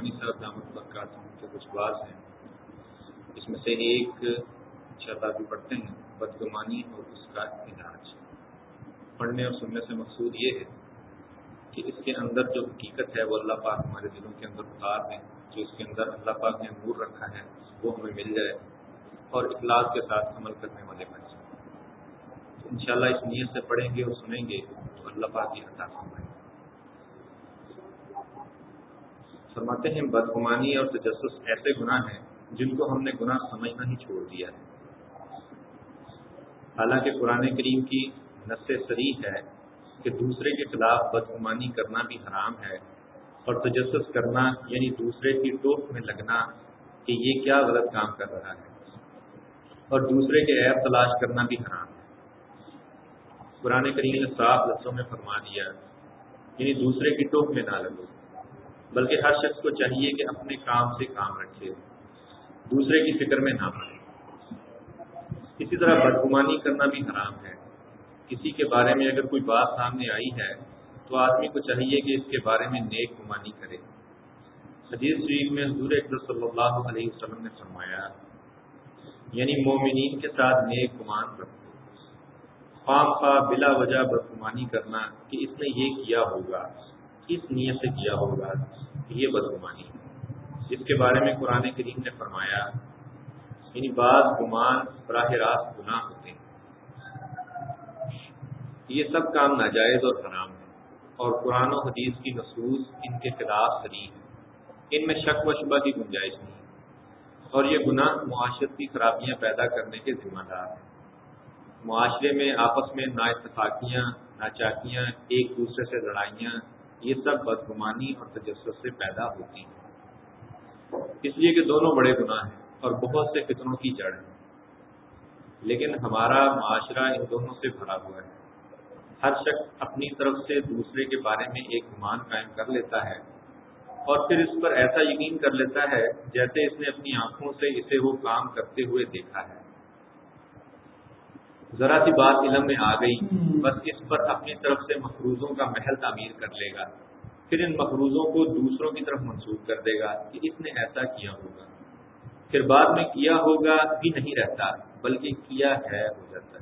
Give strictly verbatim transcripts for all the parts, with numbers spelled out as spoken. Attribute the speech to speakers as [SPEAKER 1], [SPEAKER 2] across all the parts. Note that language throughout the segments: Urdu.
[SPEAKER 1] رحمانی صاحب دامت برکاتہ کے کچھ باز ہیں، اس میں سے ایک انشاءاللہ بھی پڑھتے ہیں، بدگمانی اور اس کا علاج۔ پڑھنے اور سننے سے مقصود یہ ہے کہ اس کے اندر جو حقیقت ہے وہ اللہ پاک ہمارے دلوں کے اندر اتار دیں، جو اس کے اندر اللہ پاک نے نور رکھا ہے وہ ہمیں مل جائے اور اخلاص کے ساتھ عمل کرنے والے بن جائیں۔ تو انشاءاللہ اس نیت سے پڑھیں گے اور سنیں گے تو اللہ پاک یہ عطا فرمائے۔ فرماتے ہیں بدگمانی اور تجسس ایسے گناہ ہیں جن کو ہم نے گناہ سمجھنا ہی چھوڑ دیا ہے، حالانکہ قرآن کریم کی نص صریح ہے کہ دوسرے کے خلاف بدگمانی کرنا بھی حرام ہے، اور تجسس کرنا یعنی دوسرے کی ٹوک میں لگنا کہ یہ کیا غلط کام کر رہا ہے، اور دوسرے کے عیب تلاش کرنا بھی حرام ہے۔ قرآن کریم نے صاف لفظوں میں فرما دیا یعنی دوسرے کی ٹوک میں نہ لگو، بلکہ ہر شخص کو چاہیے کہ اپنے کام سے کام رکھے، دوسرے کی فکر میں نہ پڑے۔ اسی طرح بدگمانی کرنا بھی حرام ہے۔ کسی کے بارے میں اگر کوئی بات سامنے آئی ہے تو آدمی کو چاہیے کہ اس کے بارے میں نیک گمانی کرے۔ حدیث شریف میں حضور اکرم صلی اللہ علیہ وسلم نے فرمایا یعنی مومنین کے ساتھ نیک گمان رکھو، خواہ خواہ بلا وجہ بدگمانی کرنا کہ اس نے یہ کیا ہوگا، اس نیت سے کیا ہوگا، یہ بدگمانی ہے، جس کے بارے میں قرآن کریم نے فرمایا یعنی بعض گمان براہ راست گناہ ہوتے ہیں۔ یہ سب کام ناجائز اور حرام ہیں، اور قرآن و حدیث کی نصوص ان کے خلاف صریح ہیں، ان میں شک و شبہ کی گنجائش نہیں، اور یہ گناہ معاشرتی خرابیاں پیدا کرنے کے ذمہ دار ہیں۔ معاشرے میں آپس میں نا اتفاقیاں، ناچاکیاں، ایک دوسرے سے لڑائیاں، یہ سب بدگمانی اور تجسس سے پیدا ہوتی ہیں، اس لیے کہ دونوں بڑے گناہ ہیں اور بہت سے فتنوں کی جڑ ہیں۔ لیکن ہمارا معاشرہ ان دونوں سے بھرا ہوا ہے۔ ہر شخص اپنی طرف سے دوسرے کے بارے میں ایک گمان قائم کر لیتا ہے اور پھر اس پر ایسا یقین کر لیتا ہے جیسے اس نے اپنی آنکھوں سے اسے وہ کام کرتے ہوئے دیکھا ہے۔ ذرا سی بات علم میں آ گئی، بس اس پر اپنی طرف سے مفروضوں کا محل تعمیر کر لے گا، پھر ان مفروضوں کو دوسروں کی طرف منسوب کر دے گا کہ اس نے ایسا کیا ہوگا، پھر بعد میں کیا ہوگا بھی نہیں رہتا بلکہ کیا ہے ہو جاتا ہے۔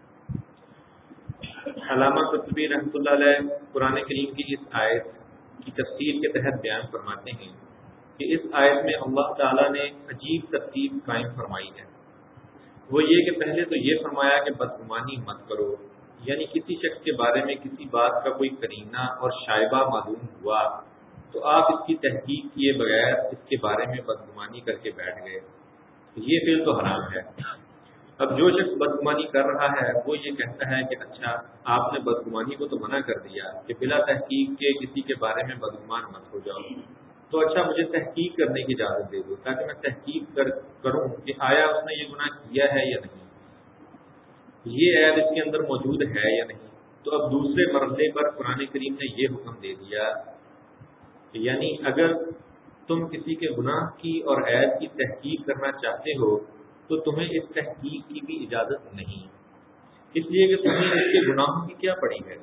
[SPEAKER 1] علامہ قرطبی رحمۃ اللہ علیہ قرآن کریم کی اس آیت کی تفسیر کے تحت بیان فرماتے ہیں کہ اس آیت میں اللہ تعالیٰ نے عجیب ترتیب قائم فرمائی ہے۔ وہ یہ کہ پہلے تو یہ فرمایا کہ بدگمانی مت کرو، یعنی کسی شخص کے بارے میں کسی بات کا کوئی قرینہ اور شائبہ معلوم ہوا تو آپ اس کی تحقیق کیے بغیر اس کے بارے میں بدگمانی کر کے بیٹھ گئے، یہ فعل تو حرام ہے۔ اب جو شخص بدگمانی کر رہا ہے وہ یہ کہتا ہے کہ اچھا آپ نے بدگمانی کو تو منع کر دیا کہ بلا تحقیق کے کسی کے بارے میں بدگمان مت ہو جاؤ، تو اچھا مجھے تحقیق کرنے کی اجازت دے دو تاکہ میں تحقیق کر کروں کہ آیا اس نے یہ گناہ کیا ہے یا نہیں، یہ عیب اس کے اندر موجود ہے یا نہیں۔ تو اب دوسرے مرحلے پر قرآن کریم نے یہ حکم دے دیا کہ یعنی اگر تم کسی کے گناہ کی اور عیب کی تحقیق کرنا چاہتے ہو تو تمہیں اس تحقیق کی بھی اجازت نہیں، اس لیے کہ تمہیں اس کے گناہوں کی کیا پڑی ہے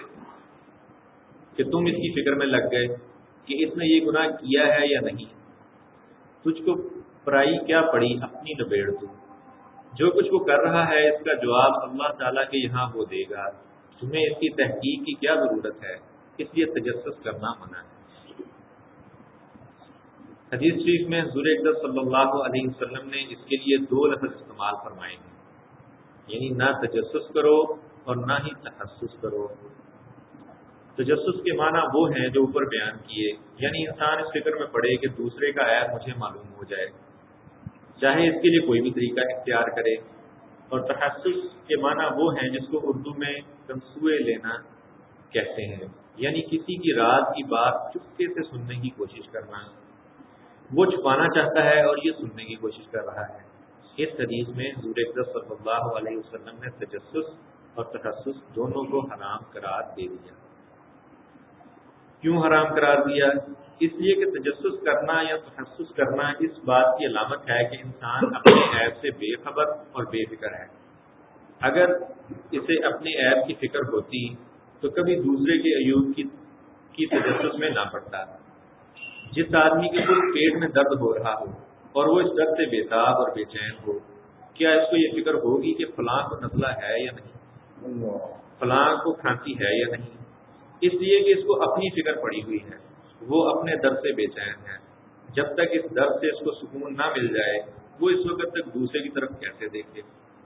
[SPEAKER 1] کہ تم اس کی فکر میں لگ گئے کہ اس نے یہ گناہ کیا ہے یا نہیں۔ تجھ کو پرائی کیا پڑی، اپنی نبیڑ تو، جو کچھ وہ کر رہا ہے اس کا جواب اللہ تعالیٰ کے یہاں وہ دے گا، تمہیں اس کی تحقیق کی کیا ضرورت ہے، اس لیے تجسس کرنا منع ہے۔ حدیث شریف میں حضور اکرم صلی اللہ علیہ وسلم نے اس کے لیے دو لفظ استعمال فرمائے ہیں، یعنی نہ تجسس کرو اور نہ ہی تحسس کرو۔ تجسس کے معنی وہ ہیں جو اوپر بیان کیے، یعنی انسان اس فکر میں پڑے کہ دوسرے کا عیب مجھے معلوم ہو جائے، چاہے اس کے لیے کوئی بھی طریقہ اختیار کرے۔ اور تحسس کے معنی وہ ہیں جس کو اردو میں کنسوئے لینا کہتے ہیں، یعنی کسی کی راز کی بات چپکے سے سننے کی کوشش کرنا، وہ چھپانا چاہتا ہے اور یہ سننے کی کوشش کر رہا ہے۔ اس حدیث میں حضور اکرم صلی اللہ علیہ وسلم نے تجسس اور تحسس دونوں کو حرام قرار دے دیا۔ کیوں حرام قرار دیا؟ اس لیے کہ تجسس کرنا یا تحسس کرنا اس بات کی علامت ہے کہ انسان اپنے عیب سے بے خبر اور بے فکر ہے۔ اگر اسے اپنے عیب کی فکر ہوتی تو کبھی دوسرے کے عیوب کی کی تجسس میں نہ پڑتا، جس آدمی کے کوئی پیٹ میں درد ہو رہا ہو اور وہ اس درد سے بےتاب اور بے چین ہو، کیا اس کو یہ فکر ہوگی کہ فلاں کو نزلہ ہے یا نہیں، فلاں کو کھانسی ہے یا نہیں؟ اس لیے کہ اس کو اپنی فکر پڑی ہوئی ہے، وہ اپنے درد سے بے چین ہے۔ جب تک اس درد سے اس کو سکون نہ مل جائے وہ اس وقت تک دوسرے کی طرف کیسے دیکھے؟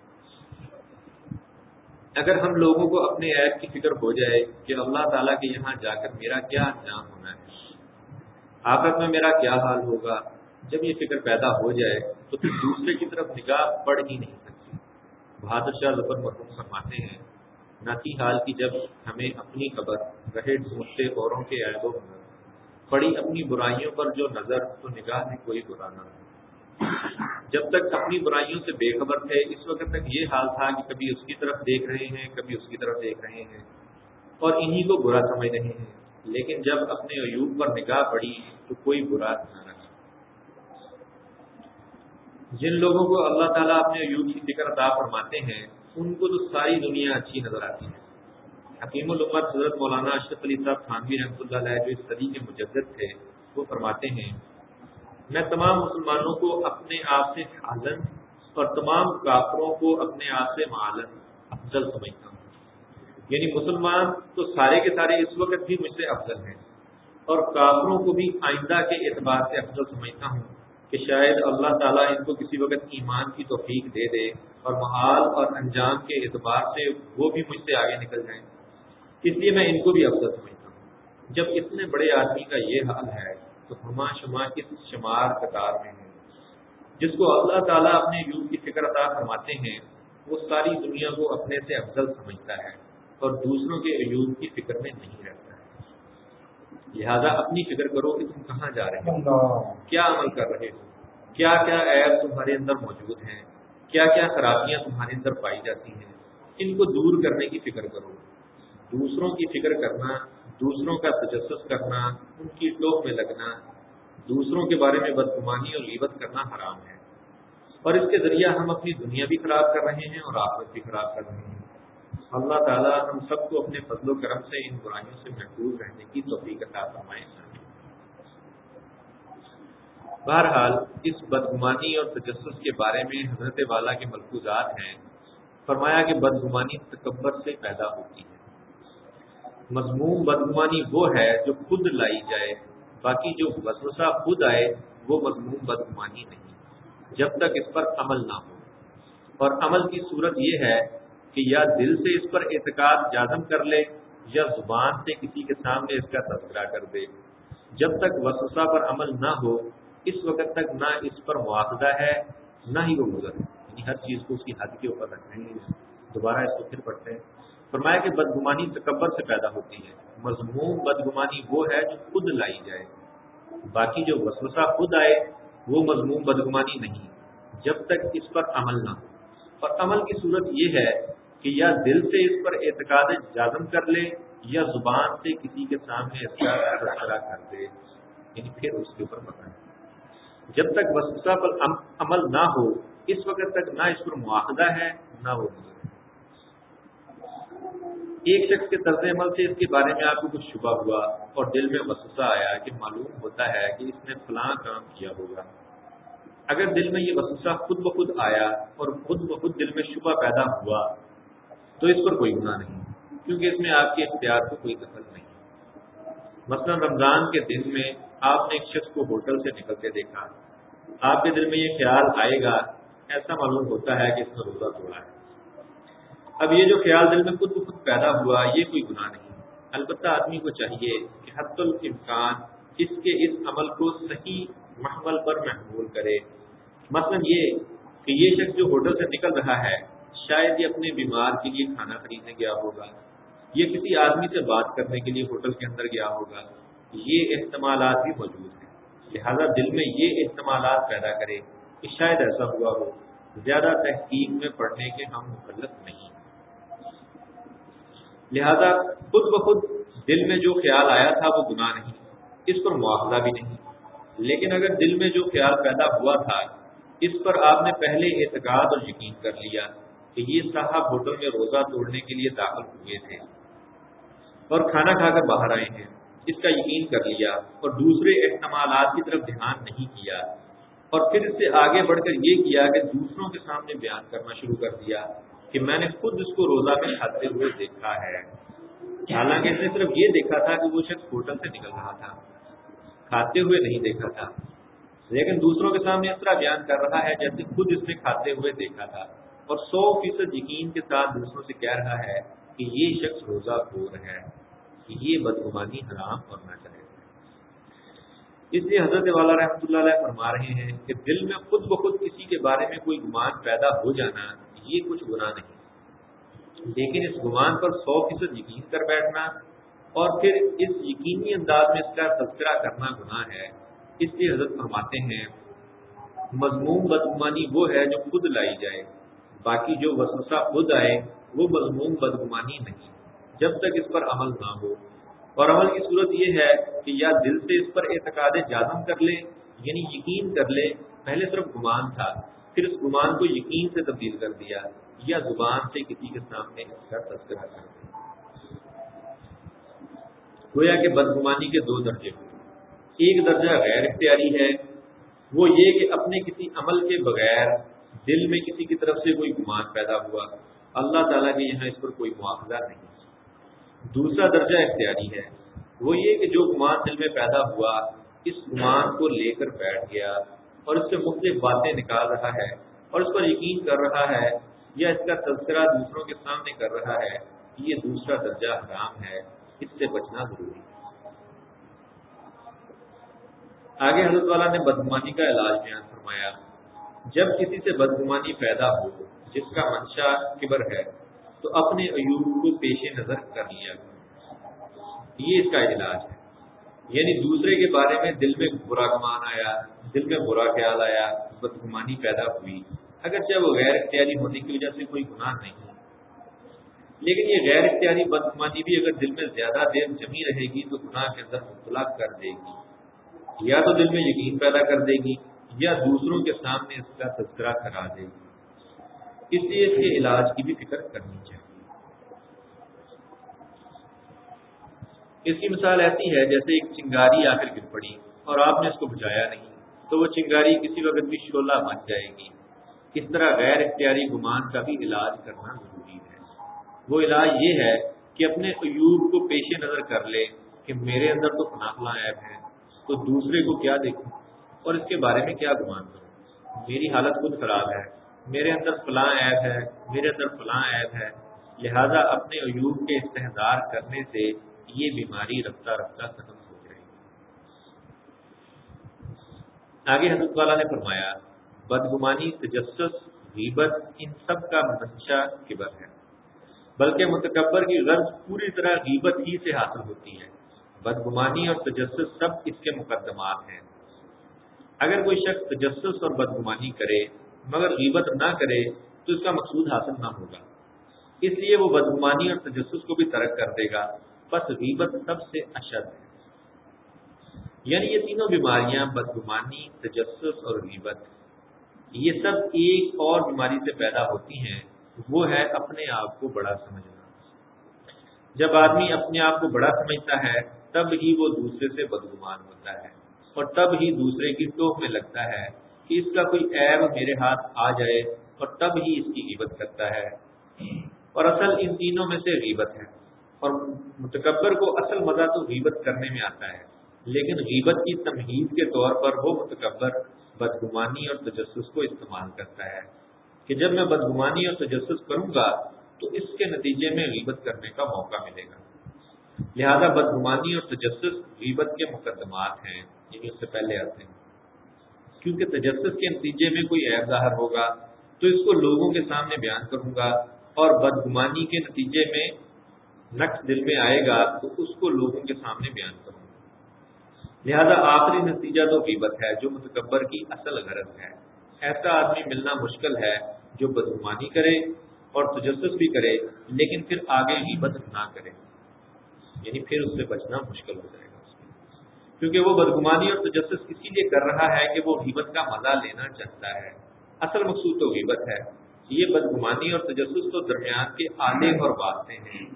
[SPEAKER 1] اگر ہم لوگوں کو اپنے عیب کی فکر ہو جائے کہ اللہ تعالیٰ کے یہاں جا کر میرا کیا انجام ہونا ہے، آخرت میں میرا کیا حال ہوگا، جب یہ فکر پیدا ہو جائے تو پھر دوسرے کی طرف نگاہ پڑ ہی نہیں سکتی۔ بہادر شاہ ظفر مرحوم فرماتے ہیں، ناکی حال کی جب ہمیں اپنی خبر رہے ڈھونڈتے اوروں کے عیب و ہنر، پڑی اپنی برائیوں پر جو نظر تو نگاہ میں کوئی برا نہ ہو۔ جب تک اپنی برائیوں سے بے خبر تھے اس وقت تک یہ حال تھا کہ کبھی اس کی طرف دیکھ رہے ہیں کبھی اس کی طرف دیکھ رہے ہیں اور انہی کو برا سمجھ رہے ہیں، لیکن جب اپنے عیوب پر نگاہ پڑی تو کوئی برا نہ رہا۔ جن لوگوں کو اللہ تعالیٰ اپنے عیوب کی فکر عطا فرماتے ہیں ان کو تو ساری دنیا اچھی نظر آتی ہے۔ حکیم الامت حضرت مولانا اشرف علی صاحب تھانوی رحمۃ اللہ علیہ جو اس صدی کے مجدد تھے وہ فرماتے ہیں، میں تمام مسلمانوں کو اپنے آپ سے حالن اور تمام کافروں کو اپنے آپ سے معالن افضل سمجھتا ہوں۔ یعنی مسلمان تو سارے کے سارے اس وقت بھی مجھ سے افضل ہیں اور کافروں کو بھی آئندہ کے اعتبار سے افضل سمجھتا ہوں کہ شاید اللہ تعالیٰ ان کو کسی وقت ایمان کی توفیق دے دے اور محال اور انجام کے اعتبار سے وہ بھی مجھ سے آگے نکل جائیں، اس لیے میں ان کو بھی افضل سمجھتا ہوں۔ جب اتنے بڑے آدمی کا یہ حال ہے تو ہما شما کس شمار قطار میں ہے۔ جس کو اللہ تعالیٰ اپنے عیوب کی فکر عطا فرماتے ہیں وہ ساری دنیا کو اپنے سے افضل سمجھتا ہے اور دوسروں کے عیوب کی فکر میں نہیں رہتا ہے۔ لہذا اپنی فکر کرو کہ تم کہاں جا رہے ہو، کیا عمل کر رہے ہو، کیا کیا عیب تمہارے اندر موجود ہیں، کیا کیا خرابیاں تمہارے اندر پائی جاتی ہیں، ان کو دور کرنے کی فکر کرو۔ دوسروں کی فکر کرنا، دوسروں کا تجسس کرنا، ان کی ٹوک میں لگنا، دوسروں کے بارے میں بدگمانی اور غیبت کرنا حرام ہے، اور اس کے ذریعہ ہم اپنی دنیا بھی خراب کر رہے ہیں اور آخرت بھی خراب کر رہے ہیں۔ اللہ تعالیٰ ہم سب کو اپنے فضل و کرم سے ان برائیوں سے محفوظ رہنے کی توفیق عطا فرمائے۔ بہرحال اس بدگمانی اور تجسس کے بارے میں حضرت والا کے ملفوظات ہیں۔ فرمایا کہ بدگمانی تکبر سے پیدا ہوتی ہے۔ مذموم بدگمانی وہ ہے جو خود لائی جائے، باقی جو وسوسہ خود آئے وہ مذموم بدگمانی نہیں، جب تک اس پر عمل نہ ہو۔ اور عمل کی صورت یہ ہے کہ یا دل سے اس پر اعتقاد جازم کر لے یا زبان سے کسی کے سامنے اس کا تذکرہ کر دے۔ جب تک وسوسہ پر عمل نہ ہو اس وقت تک نہ اس پر مواخذہ ہے نہ ہی وہ گزر، یعنی ہر چیز کو اس کی حد کے اوپر رکھیں گے۔ دوبارہ اس کو پھر پڑھتے ہیں۔ فرمایا کہ بدگمانی تکبر سے پیدا ہوتی ہے۔ مذموم بدگمانی وہ ہے جو خود لائی جائے، باقی جو وسوسہ خود آئے وہ مذموم بدگمانی نہیں، جب تک اس پر عمل نہ ہو۔ اور عمل کی صورت یہ ہے کہ یا دل سے اس پر اعتقاد جازم کر لے یا زبان سے کسی کے سامنے اس کا تذکرہ کر دے، یعنی پھر اس کے اوپر بتائیں۔ جب تک وسوسہ پر عمل نہ ہو اس وقت تک نہ اس پر مواخذہ ہے نہ وہ گزر۔ ایک شخص کے طرز عمل سے اس کے بارے میں آپ کو کچھ شبہ ہوا اور دل میں وسوسہ آیا کہ معلوم ہوتا ہے کہ اس نے فلاں کام کیا ہوگا۔ اگر دل میں یہ وسوسہ خود بخود آیا اور خود بخود دل میں شبہ پیدا ہوا تو اس پر کوئی گناہ نہیں، کیونکہ اس میں آپ کے اختیار کو کوئی دخل نہیں۔ مثلا رمضان کے دن میں آپ نے ایک شخص کو ہوٹل سے نکلتے دیکھا، آپ کے دل میں یہ خیال آئے گا، ایسا معلوم ہوتا ہے کہ اس نے روزہ توڑا ہے۔ اب یہ جو خیال دل میں خود بخود پیدا ہوا یہ کوئی گناہ نہیں، البتہ آدمی کو چاہیے کہ حتی الامکان اس کے اس عمل کو صحیح محمل پر محمول کرے۔ مثلا یہ کہ یہ شخص جو ہوٹل سے نکل رہا ہے شاید یہ اپنے بیمار کے لیے کھانا خریدنے گیا ہوگا، یہ کسی آدمی سے بات کرنے کے لیے ہوٹل کے اندر گیا ہوگا، یہ احتمالات بھی موجود ہیں۔ لہذا دل میں یہ احتمالات پیدا کرے کہ شاید ایسا ہوا ہو، زیادہ تحقیق میں پڑھنے کے ہم مکلف نہیں۔ لہذا خود بخود دل میں جو خیال آیا تھا وہ گناہ نہیں، اس پر مواخذہ بھی نہیں۔ لیکن اگر دل میں جو خیال پیدا ہوا تھا اس پر آپ نے پہلے اعتقاد اور یقین کر لیا کہ یہ صاحب ہوٹل میں روزہ توڑنے کے لیے داخل ہوئے تھے اور کھانا کھا کر باہر آئے ہیں، اس کا یقین کر لیا اور دوسرے احتمالات کی طرف دھیان نہیں کیا، اور پھر اس سے آگے بڑھ کر یہ کیا کہ دوسروں کے سامنے بیان کرنا شروع کر دیا کہ میں نے خود اس کو روزہ میں کھاتے ہوئے دیکھا ہے، حالانکہ اس نے صرف یہ دیکھا تھا کہ وہ شخص ہوٹل سے نکل رہا تھا، کھاتے ہوئے نہیں دیکھا تھا، لیکن دوسروں کے سامنے اس طرح بیان کر رہا ہے جیسے خود اس نے کھاتے ہوئے دیکھا تھا، اور سو فیصد یقین کے ساتھ دوسروں سے کہہ رہا ہے کہ یہ شخص روزہ خور ہے، کہ یہ بدگمانی حرام اور ناجائز ہے۔ اس لیے حضرت والا رحمۃ اللہ علیہ فرما رہے ہیں کہ دل میں خود بخود کسی کے بارے میں کوئی گمان پیدا ہو جانا یہ کچھ گناہ نہیں، لیکن اس گمان پر سو فیصد یقین کر بیٹھنا اور پھر اس یقینی انداز میں اس کا تذکرہ کرنا گناہ ہے۔ اس لیے حضرت فرماتے ہیں مذموم بدگمانی وہ ہے جو خود لائی جائے، باقی جو وسوسہ خود آئے وہ مذموم بدگمانی نہیں جب تک اس پر عمل نہ ہو، اور عمل کی صورت یہ ہے کہ یا دل سے اس پر اعتقاد جازم کر لے، یعنی یقین کر لے، پہلے صرف گمان تھا پھر اس گمان کو یقین سے تبدیل کر دیا، یا زبان سے کسی کے سامنے اس کا تذکرہ کر دیا۔ گویا کہ بدگمانی کے دو درجے ہوئے، ایک درجہ غیر اختیاری ہے، وہ یہ کہ اپنے کسی عمل کے بغیر دل میں کسی کی طرف سے کوئی گمان پیدا ہوا، اللہ تعالیٰ کے یہاں اس پر کوئی مواخذہ نہیں۔ دوسرا درجہ اختیاری ہے، وہ یہ کہ جو گمان دل میں پیدا ہوا اس گمان کو لے کر بیٹھ گیا اور اس سے مختلف باتیں نکال رہا ہے اور اس پر یقین کر رہا ہے یا اس کا تذکرہ دوسروں کے سامنے کر رہا ہے، یہ دوسرا درجہ حرام ہے، اس سے بچنا ضروری ہے۔ آگے حضرت والا نے بدگمانی کا علاج بیان فرمایا، جب کسی سے بدگمانی پیدا ہو جس کا منشا کبر ہے تو اپنے عیوب کو پیش نظر کر لیا، یہ اس کا علاج ہے، یعنی دوسرے کے بارے میں دل میں برا گمان آیا، دل میں برا خیال آیا، بدگمانی پیدا ہوئی، اگرچہ وہ غیر اختیاری ہونے کی وجہ سے کوئی گناہ نہیں، لیکن یہ غیر اختیاری بدگمانی بھی اگر دل میں زیادہ دیر جمی رہے گی تو گناہ کے اندر مبتلا کر دے گی، یا تو دل میں یقین پیدا کر دے گی یا دوسروں کے سامنے اس کا تذکرہ کرا دے گی۔ اس لیے اس کے علاج کی بھی فکر کرنی چاہیے۔ اس کی مثال ایسی ہے جیسے ایک چنگاری آ کر گر پڑی اور آپ نے اس کو بجھایا نہیں تو وہ چنگاری کسی وقت بھی شعلہ بن جائے گی۔ اس طرح غیر اختیاری گمان کا بھی علاج کرنا ضروری ہے۔ وہ علاج یہ ہے کہ اپنے عیوب کو پیش نظر کر لے کہ میرے اندر تو فلاں فلاں عیب ہے، تو دوسرے کو کیا دیکھوں اور اس کے بارے میں کیا گمان کروں، میری حالت خود خراب ہے، میرے اندر فلاں عیب ہے، میرے اندر فلاں عیب ہے، لہذا اپنے عیوب کے استحضار کرنے سے یہ بیماری رفتہ رفتہ ختم ہو جائے گی۔ آگے حضرت والا نے فرمایا بدگمانی، تجسس، غیبت، ان سب کا منشا کبر ہے، بلکہ متکبر کی غرض پوری طرح غیبت ہی سے حاصل ہوتی ہے۔ بدگمانی اور تجسس سب اس کے مقدمات ہیں۔ اگر کوئی شخص تجسس اور بدگمانی کرے مگر غیبت نہ کرے تو اس کا مقصود حاصل نہ ہوگا، اس لیے وہ بدگمانی اور تجسس کو بھی ترک کر دے گا، بس غیبت سب سے اشد ہے۔ یعنی یہ تینوں بیماریاں، بدگمانی، تجسس اور غیبت، یہ سب ایک اور بیماری سے پیدا ہوتی ہیں، وہ ہے اپنے آپ کو بڑا سمجھنا۔ جب آدمی اپنے آپ کو بڑا سمجھتا ہے تب ہی وہ دوسرے سے بدگمان ہوتا ہے، اور تب ہی دوسرے کی ٹوک میں لگتا ہے کہ اس کا کوئی عیب میرے ہاتھ آ جائے، اور تب ہی اس کی غیبت کرتا ہے، اور اصل ان تینوں میں سے غیبت ہے۔ اور متکبر کو اصل مزہ تو غیبت کرنے میں آتا ہے، لیکن غیبت کی تمہید کے طور پر وہ متکبر بدگمانی اور تجسس کو استعمال کرتا ہے کہ جب میں بدگمانی اور تجسس کروں گا تو اس کے نتیجے میں غیبت کرنے کا موقع ملے گا۔ لہذا بدگمانی اور تجسس غیبت کے مقدمات ہیں، یہ اس سے پہلے آتے ہیں، کیونکہ تجسس کے نتیجے میں کوئی عیب ظاہر ہوگا تو اس کو لوگوں کے سامنے بیان کروں گا، اور بدگمانی کے نتیجے میں نقص دل میں آئے گا تو اس کو لوگوں کے سامنے بیان کروں گا۔ لہذا آخری نتیجہ تو غیبت ہے جو متکبر کی اصل غرض ہے۔ ایسا آدمی ملنا مشکل ہے جو بدگمانی کرے اور تجسس بھی کرے لیکن پھر آگے غیبت نہ کرے، یعنی پھر اس سے بچنا مشکل ہو جائے گا اس کے، کیونکہ وہ بدگمانی اور تجسس اسی لیے کر رہا ہے کہ وہ غیبت کا مزہ لینا چاہتا ہے، اصل مقصود تو غیبت ہے۔ یہ بدگمانی اور تجسس تو درمیان کے آلے اور واسطے ہیں،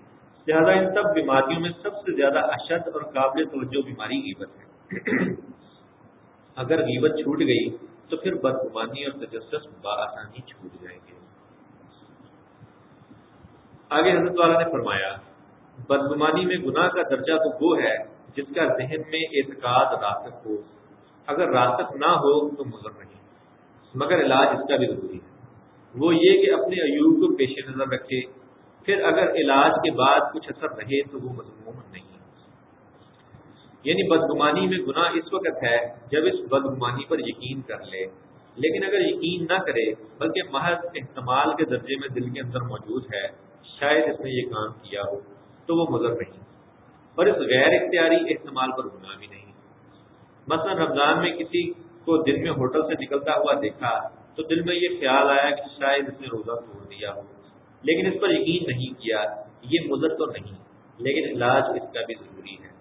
[SPEAKER 1] لہذا ان سب بیماریوں میں سب سے زیادہ اشد اور قابل توجہ بیماری غیبت ہے۔ اگر غیبت چھوٹ گئی تو پھر بدگمانی اور تجسس بآسانی چھوٹ جائیں گے۔ آگے حضرت والا نے فرمایا بدگمانی میں گناہ کا درجہ تو وہ ہے جس کا ذہن میں اعتقاد راسخ ہو، اگر راسخ نہ ہو تو مضر نہیں، مگر علاج اس کا بھی ضروری ہے، وہ یہ کہ اپنے عیوب کو پیش نظر رکھے، پھر اگر علاج کے بعد کچھ اثر رہے تو وہ مذموم نہیں۔ یعنی بدگمانی میں گناہ اس وقت ہے جب اس بدگمانی پر یقین کر لے، لیکن اگر یقین نہ کرے بلکہ محض احتمال کے درجے میں دل کے اندر موجود ہے شاید اس نے یہ کام کیا ہو تو وہ مضر نہیں، اور اس غیر اختیاری احتمال پر گناہ بھی نہیں۔ مثلا رمضان میں کسی کو دن میں ہوٹل سے نکلتا ہوا دیکھا تو دل میں یہ خیال آیا کہ شاید اس نے روزہ توڑ دیا ہو، لیکن اس پر یقین نہیں کیا، یہ مضر تو نہیں، لیکن علاج اس کا بھی ضروری ہے،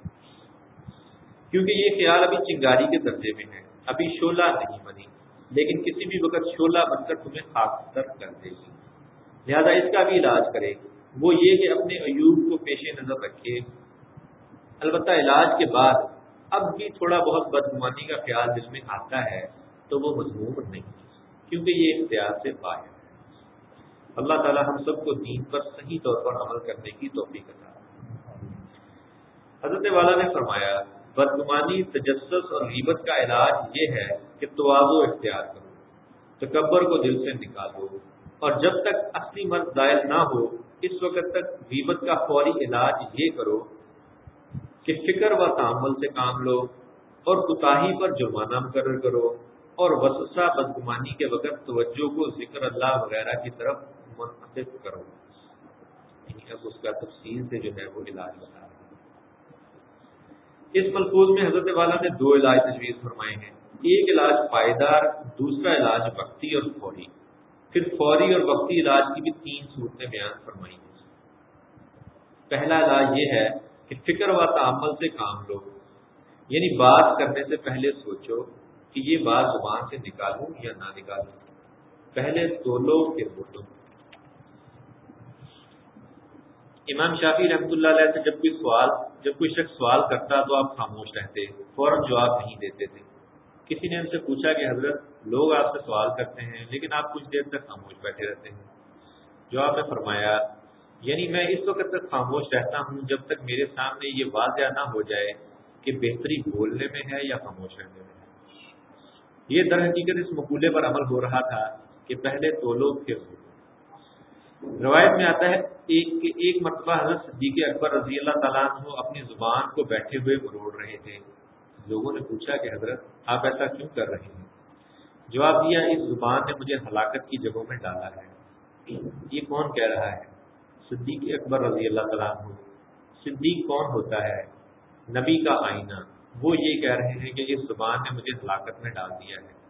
[SPEAKER 1] کیونکہ یہ خیال ابھی چنگاری کے درجے میں ہے، ابھی شعلہ نہیں بنی، لیکن کسی بھی وقت شعلہ بن کر تمہیں خاکستر کر دے گی، لہذا اس کا بھی علاج کرے، وہ یہ کہ اپنے عیوب کو پیش نظر رکھے، البتہ علاج کے بعد اب بھی تھوڑا بہت بدگمانی کا خیال دل میں آتا ہے تو وہ مذموم نہیں، کیونکہ یہ اختیار سے باہر ہے۔ اللہ تعالی ہم سب کو دین پر صحیح طور پر عمل کرنے کی توفیق عطا فرمائے۔ حضرت والا نے فرمایا بدگمانی، تجسس اور غیبت کا علاج یہ ہے کہ تواضع اختیار کرو، تکبر کو دل سے نکالو، اور جب تک اصلی مرض زائل نہ ہو اس وقت تک غیبت کا فوری علاج یہ کرو کہ فکر و تامل سے کام لو اور کوتاہی پر جرمانہ مقرر کرو، اور وسوسہ بدگمانی کے وقت توجہ کو ذکر اللہ وغیرہ کی طرف منتقل کرو۔ یعنی اب اس کا تفصیل سے جو ہے وہ علاج بتا رہا ہے۔ اس ملفوظ میں حضرت والا نے دو علاج تجویز فرمائے ہیں، ایک علاج پائیدار، دوسرا علاج وقتی اور فوری۔ پھر فوری اور وقتی علاج کی بھی تین صورتیں بیان فرمائی ہیں۔ پہلا علاج یہ ہے کہ فکر و تامل سے کام لو، یعنی بات کرنے سے پہلے سوچو کہ یہ بات زبان سے نکالوں یا نہ نکالوں، پہلے تولو پھر بولو۔ امام شافعی رحمۃ اللہ علیہ سے جب کوئی سوال جب کوئی شخص سوال کرتا تو آپ خاموش رہتے، فوراً جواب نہیں دیتے تھے۔ کسی نے ان سے پوچھا کہ حضرت لوگ آپ سے سوال کرتے ہیں لیکن آپ کچھ دیر تک خاموش بیٹھے رہتے ہیں۔ جواب میں فرمایا یعنی میں اس وقت تک خاموش رہتا ہوں جب تک میرے سامنے یہ واضح نہ ہو جائے کہ بہتری بولنے میں ہے یا خاموش رہنے میں ہے۔ یہ در حقیقت اس مقولے پر عمل ہو رہا تھا کہ پہلے تولو پھر بولو۔ روایت میں آتا ہے ایک کہ ایک مرتبہ حضرت صدیق اکبر رضی اللہ تعالیٰ عنہ اپنی زبان کو بیٹھے ہوئے مروڑ رہے تھے۔ لوگوں نے پوچھا کہ حضرت آپ ایسا کیوں کر رہے ہیں؟ جواب دیا اس زبان نے مجھے ہلاکت کی جگہوں میں ڈالا ہے۔ یہ کون کہہ رہا ہے؟ صدیق اکبر رضی اللہ تعالیٰ عنہ۔ صدیق کون ہوتا ہے؟ نبی کا آئینہ۔ وہ یہ کہہ رہے ہیں کہ اس زبان نے مجھے ہلاکت میں ڈال دیا ہے۔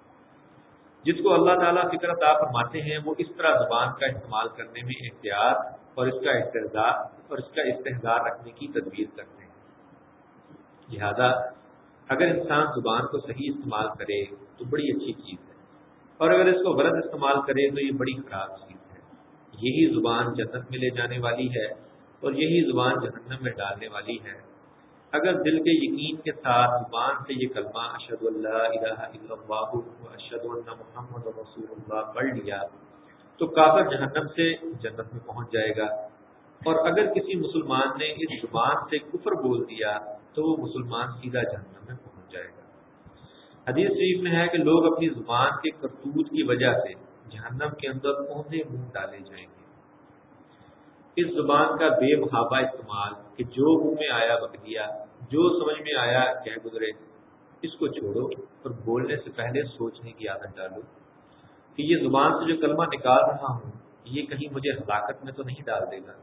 [SPEAKER 1] جس کو اللہ تعالیٰ فکر عطا فرماتے ہیں وہ اس طرح زبان کا استعمال کرنے میں احتیاط اور اس کا استحضار اور اس کا استحضار رکھنے کی تدبیر کرتے ہیں۔ لہذا اگر انسان زبان کو صحیح استعمال کرے تو بڑی اچھی چیز ہے، اور اگر اس کو غلط استعمال کرے تو یہ بڑی خراب چیز ہے۔ یہی زبان جنت میں لے جانے والی ہے اور یہی زبان جہنم میں ڈالنے والی ہے۔ اگر دل کے یقین کے ساتھ زبان سے یہ کلمہ اشہد ان لا الہ الا اللہ و اشہد ان محمد رسول اللہ پڑھ لیا تو کافر جہنم سے جنت میں پہنچ جائے گا، اور اگر کسی مسلمان نے اس زبان سے کفر بول دیا تو وہ مسلمان سیدھا جہنم میں پہنچ جائے گا۔ حدیث شریف میں ہے کہ لوگ اپنی زبان کے کرتوت کی وجہ سے جہنم کے اندر اوندھے منہ ڈالے جائیں گے۔ اس زبان کا بے محابہ استعمال کہ جو منہ میں آیا بک دیا، جو سمجھ میں آیا کہہ گزرے، اس کو چھوڑو اور بولنے سے پہلے سوچنے کی عادت ڈالو کہ یہ زبان سے جو کلمہ نکال رہا ہوں یہ کہیں مجھے ہلاکت میں تو نہیں ڈال دے گا۔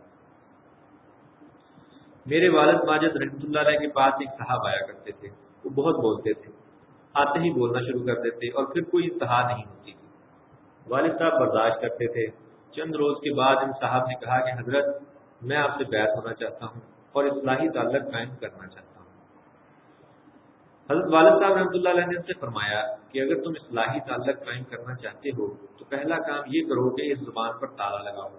[SPEAKER 1] میرے والد ماجد رحمۃ اللہ علیہ کے پاس ایک صاحب آیا کرتے تھے، وہ بہت بولتے تھے، آتے ہی بولنا شروع کر دیتے اور پھر کوئی انتہا نہیں ہوتی تھی۔ والد صاحب برداشت کرتے تھے۔ چند روز کے بعد ان صاحب نے کہا کہ حضرت میں آپ سے بیعت ہونا چاہتا ہوں اور اصلاحی تعلق قائم کرنا چاہتا ہوں۔ حضرت والد صاحب رحمۃ اللہ علیہ نے ان سے فرمایا کہ اگر تم اصلاحی تعلق قائم کرنا چاہتے ہو تو پہلا کام یہ کرو کہ اس زبان پر تالا لگاؤ،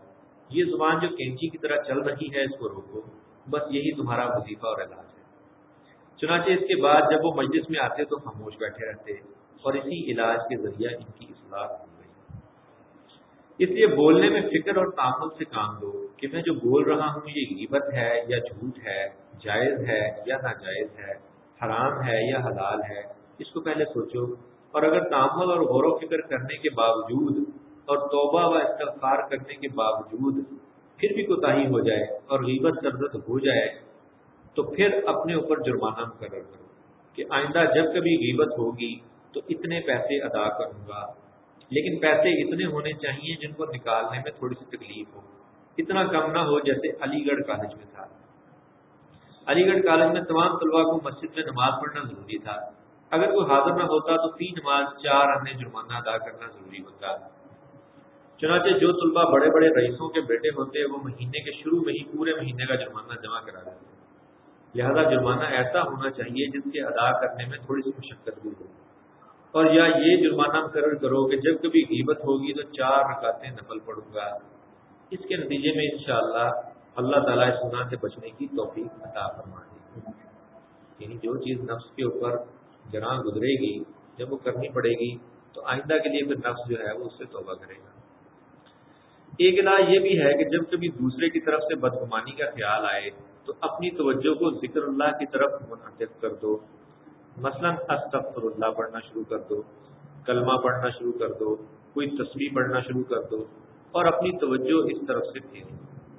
[SPEAKER 1] یہ زبان جو کینچی کی طرح چل رہی ہے اس کو روکو، بس یہی تمہارا وظیفہ اور علاج ہے۔ چنانچہ اس کے بعد جب وہ مجلس میں آتے تو خاموش بیٹھے رہتے اور اسی علاج کے ذریعہ ان کی اصلاح ہو گئی۔ اس لیے بولنے میں فکر اور تعامل سے کام لو کہ میں جو بول رہا ہوں یہ غیبت ہے یا جھوٹ ہے، جائز ہے یا ناجائز ہے، حرام ہے یا حلال ہے، اس کو پہلے سوچو۔ اور اگر تعامل اور غور و فکر کرنے کے باوجود اور توبہ و استغفار کرنے کے باوجود پھر بھی کوتاہی ہو جائے اور غیبت سرزد ہو جائے تو پھر اپنے اوپر جرمانہ مقرر کرو کہ آئندہ جب کبھی غیبت ہوگی تو اتنے پیسے ادا کروں گا، لیکن پیسے اتنے ہونے چاہیے جن کو نکالنے میں تھوڑی سی تکلیف ہو، اتنا کم نہ ہو جیسے علی گڑھ کالج میں تھا۔ علی گڑھ کالج میں تمام طلباء کو مسجد میں نماز پڑھنا ضروری تھا، اگر کوئی حاضر نہ ہوتا تو فی نماز چار آنے جرمانہ ادا کرنا ضروری ہوتا۔ چنانچہ جو طلباء بڑے بڑے رئیسوں کے بیٹے ہوتے وہ مہینے کے شروع میں ہی پورے مہینے کا جرمانہ جمع کرا دیتے، لہذا جرمانہ ایسا ہونا چاہیے جس کے ادا کرنے میں تھوڑی سی مشقت بھی ہو، اور یا یہ جرمانہ مقرر کرو کہ جب کبھی غیبت ہوگی تو چار رکعتیں نفل پڑھوں گا۔ اس کے نتیجے میں انشاءاللہ اللہ تعالیٰ اس گناہ سے بچنے کی توفیق عطا فرمائے گی۔ یعنی جو چیز نفس کے اوپر گراں گزرے گی جب وہ کرنی پڑے گی تو آئندہ کے لیے پھر نفس جو ہے وہ اس سے توبہ کرے گا۔ ایک علاج یہ بھی ہے کہ جب کبھی دوسرے کی طرف سے بدگمانی کا خیال آئے تو اپنی توجہ کو ذکر اللہ کی طرف منعطف کر دو، مثلا استغفر اللہ پڑھنا شروع کر دو، کلمہ پڑھنا شروع کر دو، کوئی تسبیح پڑھنا شروع کر دو اور اپنی توجہ اس طرف سے پھیرو۔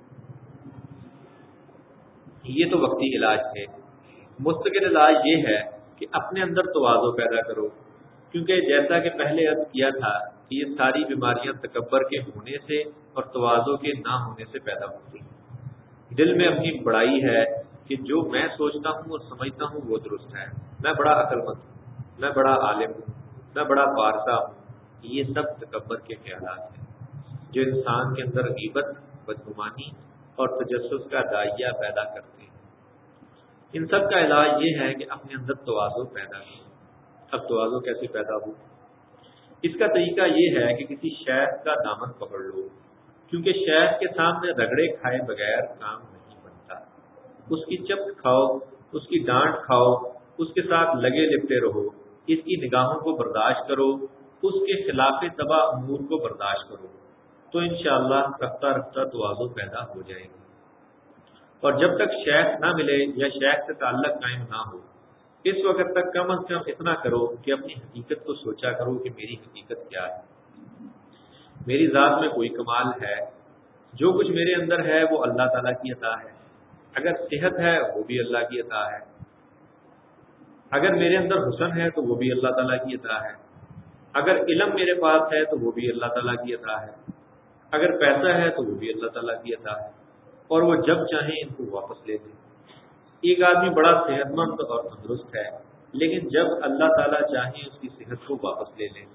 [SPEAKER 1] یہ تو وقتی علاج ہے۔ مستقل علاج یہ ہے کہ اپنے اندر تواضع پیدا کرو، کیونکہ جیسا کہ پہلے عرض کیا تھا کہ یہ ساری بیماریاں تکبر کے ہونے سے اور تواضع کے نہ ہونے سے پیدا ہوتی ہیں۔ دل میں اپنی بڑائی ہے کہ جو میں سوچتا ہوں اور سمجھتا ہوں وہ درست ہے، میں بڑا عقل مند ہوں، میں بڑا عالم ہوں، میں بڑا فارسہ ہوں، یہ سب تکبر کے خیالات ہیں جو انسان کے اندر غیبت، بدگمانی اور تجسس کا داعیہ پیدا کرتے ہیں۔ ان سب کا علاج یہ ہے کہ اپنے اندر تواضع پیدا کرو۔ اب تواضع کیسے پیدا ہو؟ اس کا طریقہ یہ ہے کہ کسی شیخ کا دامن پکڑ لو، کیونکہ شیخ کے سامنے رگڑے کھائے بغیر کام نہیں بنتا۔ اس کی چپت کھاؤ، اس کی ڈانٹ کھاؤ، اس کے ساتھ لگے لپٹے رہو، اس کی نگاہوں کو برداشت کرو، اس کے خلاف طبع امور کو برداشت کرو، تو انشاءاللہ رفتہ رفتہ تواضع پیدا ہو جائے گی۔ اور جب تک شیخ نہ ملے یا شیخ سے تعلق قائم نہ ہو اس وقت تک کم از کم اتنا کرو کہ اپنی حقیقت کو سوچا کرو کہ میری حقیقت کیا ہے، میری ذات میں کوئی کمال ہے، جو کچھ میرے اندر ہے وہ اللہ تعالیٰ کی عطا ہے، اگر صحت ہے وہ بھی اللہ کی عطا ہے، اگر میرے اندر حسن ہے تو وہ بھی اللہ تعالیٰ کی عطا ہے، اگر علم میرے پاس ہے تو وہ بھی اللہ تعالیٰ کی عطا ہے، اگر پیسہ ہے تو وہ بھی اللہ تعالیٰ کی عطا ہے، اور وہ جب چاہیں ان کو واپس لے دیں۔ ایک آدمی بڑا صحت مند اور تندرست ہے، لیکن جب اللہ تعالیٰ چاہیں اس کی صحت کو واپس لے لیں۔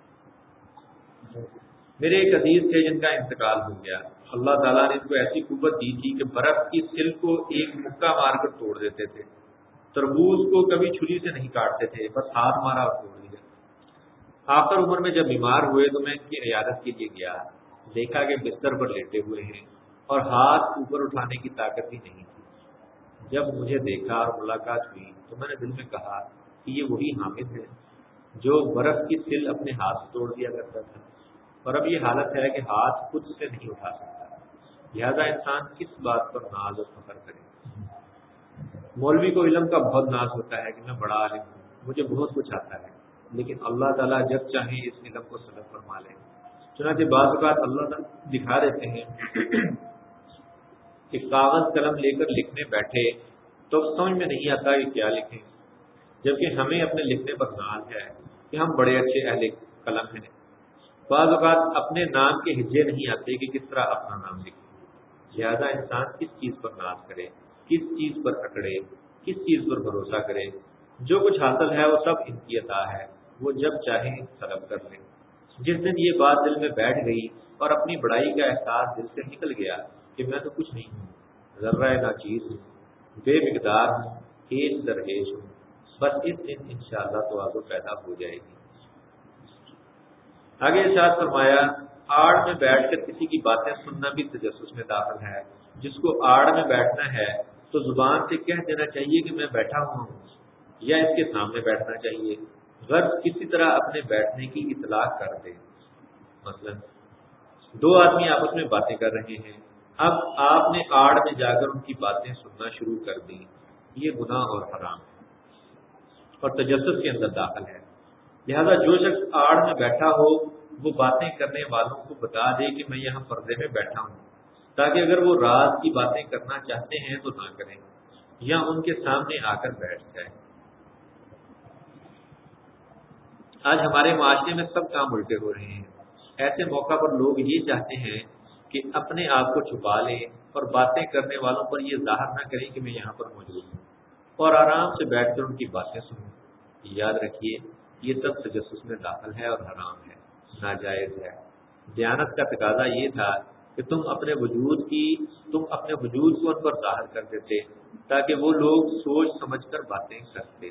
[SPEAKER 1] میرے ایک عزیز تھے جن کا انتقال ہو گیا، اللہ تعالیٰ نے ان کو ایسی قوت دی تھی کہ برف کی سل کو ایک مکہ مار کر توڑ دیتے تھے، تربوز کو کبھی چھری سے نہیں کاٹتے تھے، بس ہاتھ مارا اور توڑ دیا۔ آخر عمر میں جب بیمار ہوئے تو میں ان کی عیادت کے لیے گیا، دیکھا کہ بستر پر لیٹے ہوئے ہیں اور ہاتھ اوپر اٹھانے کی طاقت بھی نہیں تھی۔ جب مجھے دیکھا اور ملاقات ہوئی تو میں نے دل میں کہا کہ یہ وہی حامد ہے جو برف کی سل اپنے ہاتھ سے توڑ دیا کرتا تھا، اور اب یہ حالت ہے کہ ہاتھ خود سے نہیں اٹھا سکتا، لہذا انسان کس بات پر ناز اور فخر کرے۔ مولوی کو علم کا بہت ناز ہوتا ہے کہ میں بڑا عالم ہوں، مجھے بہت کچھ آتا ہے، لیکن اللہ تعالیٰ جب چاہیں اس علم کو سلب فرما لیں۔ چنانچہ بعض اوقات اللہ تعالیٰ دکھا دیتے ہیں کہ کاغذ قلم لے کر لکھنے بیٹھے تو سمجھ میں نہیں آتا کہ کیا لکھیں، جبکہ ہمیں اپنے لکھنے پر ناز ہے کہ ہم بڑے اچھے اہل قلم ہیں۔ بعض اوقات اپنے نام کے ہجے نہیں آتے کہ کس طرح اپنا نام لکھیں، لہذا انسان کس چیز پر ناز کرے، کس چیز پر اکڑے، کس چیز پر بھروسہ کرے۔ جو کچھ حاصل ہے وہ سب ان کی عطا ہے، وہ جب چاہیں طلب کر لیں۔ جس دن یہ بات دل میں بیٹھ گئی اور اپنی بڑائی کا احساس دل سے نکل گیا کہ میں تو کچھ نہیں ہوں، ذرہ ناچیز ہوں، بے مقدار ہوں، ہیچ درہیش ہوں، بس اس دن انشاءاللہ تواضع پیدا ہو جائے گی۔ آگے ارشاد فرمایا آڑ میں بیٹھ کر کسی کی باتیں سننا بھی تجسس میں داخل ہے۔ جس کو آڑ میں بیٹھنا ہے تو زبان سے کہہ دینا چاہیے کہ میں بیٹھا ہوا ہوں، یا اس کے سامنے بیٹھنا چاہیے، غرض کسی طرح اپنے بیٹھنے کی اطلاع کر دے۔ مثلا دو آدمی آپس میں باتیں کر رہے ہیں، اب آپ نے آڑ میں جا کر ان کی باتیں سننا شروع کر دی، یہ گناہ اور حرام ہے اور تجسس کے اندر داخل ہے۔ لہذا جو شخص آڑ میں بیٹھا ہو وہ باتیں کرنے والوں کو بتا دے کہ میں یہاں پردے میں بیٹھا ہوں، تاکہ اگر وہ راز کی باتیں کرنا چاہتے ہیں تو نہ کریں یا ان کے سامنے آ کر بیٹھ جائیں۔ آج ہمارے معاشرے میں سب کام الٹے ہو رہے ہیں۔ ایسے موقع پر لوگ یہ چاہتے ہیں کہ اپنے آپ کو چھپا لیں اور باتیں کرنے والوں پر یہ ظاہر نہ کریں کہ میں یہاں پر موجود ہوں، اور آرام سے بیٹھ کر ان کی باتیں سنوں۔ یاد رکھیے یہ سب تجسس میں داخل ہے اور حرام ہے، ناجائز ہے۔ دیانت کا تقاضا یہ تھا کہ تم اپنے وجود کی تم اپنے وجود کو ان پر ظاہر کر دیتے تاکہ وہ لوگ سوچ سمجھ کر باتیں کرتے۔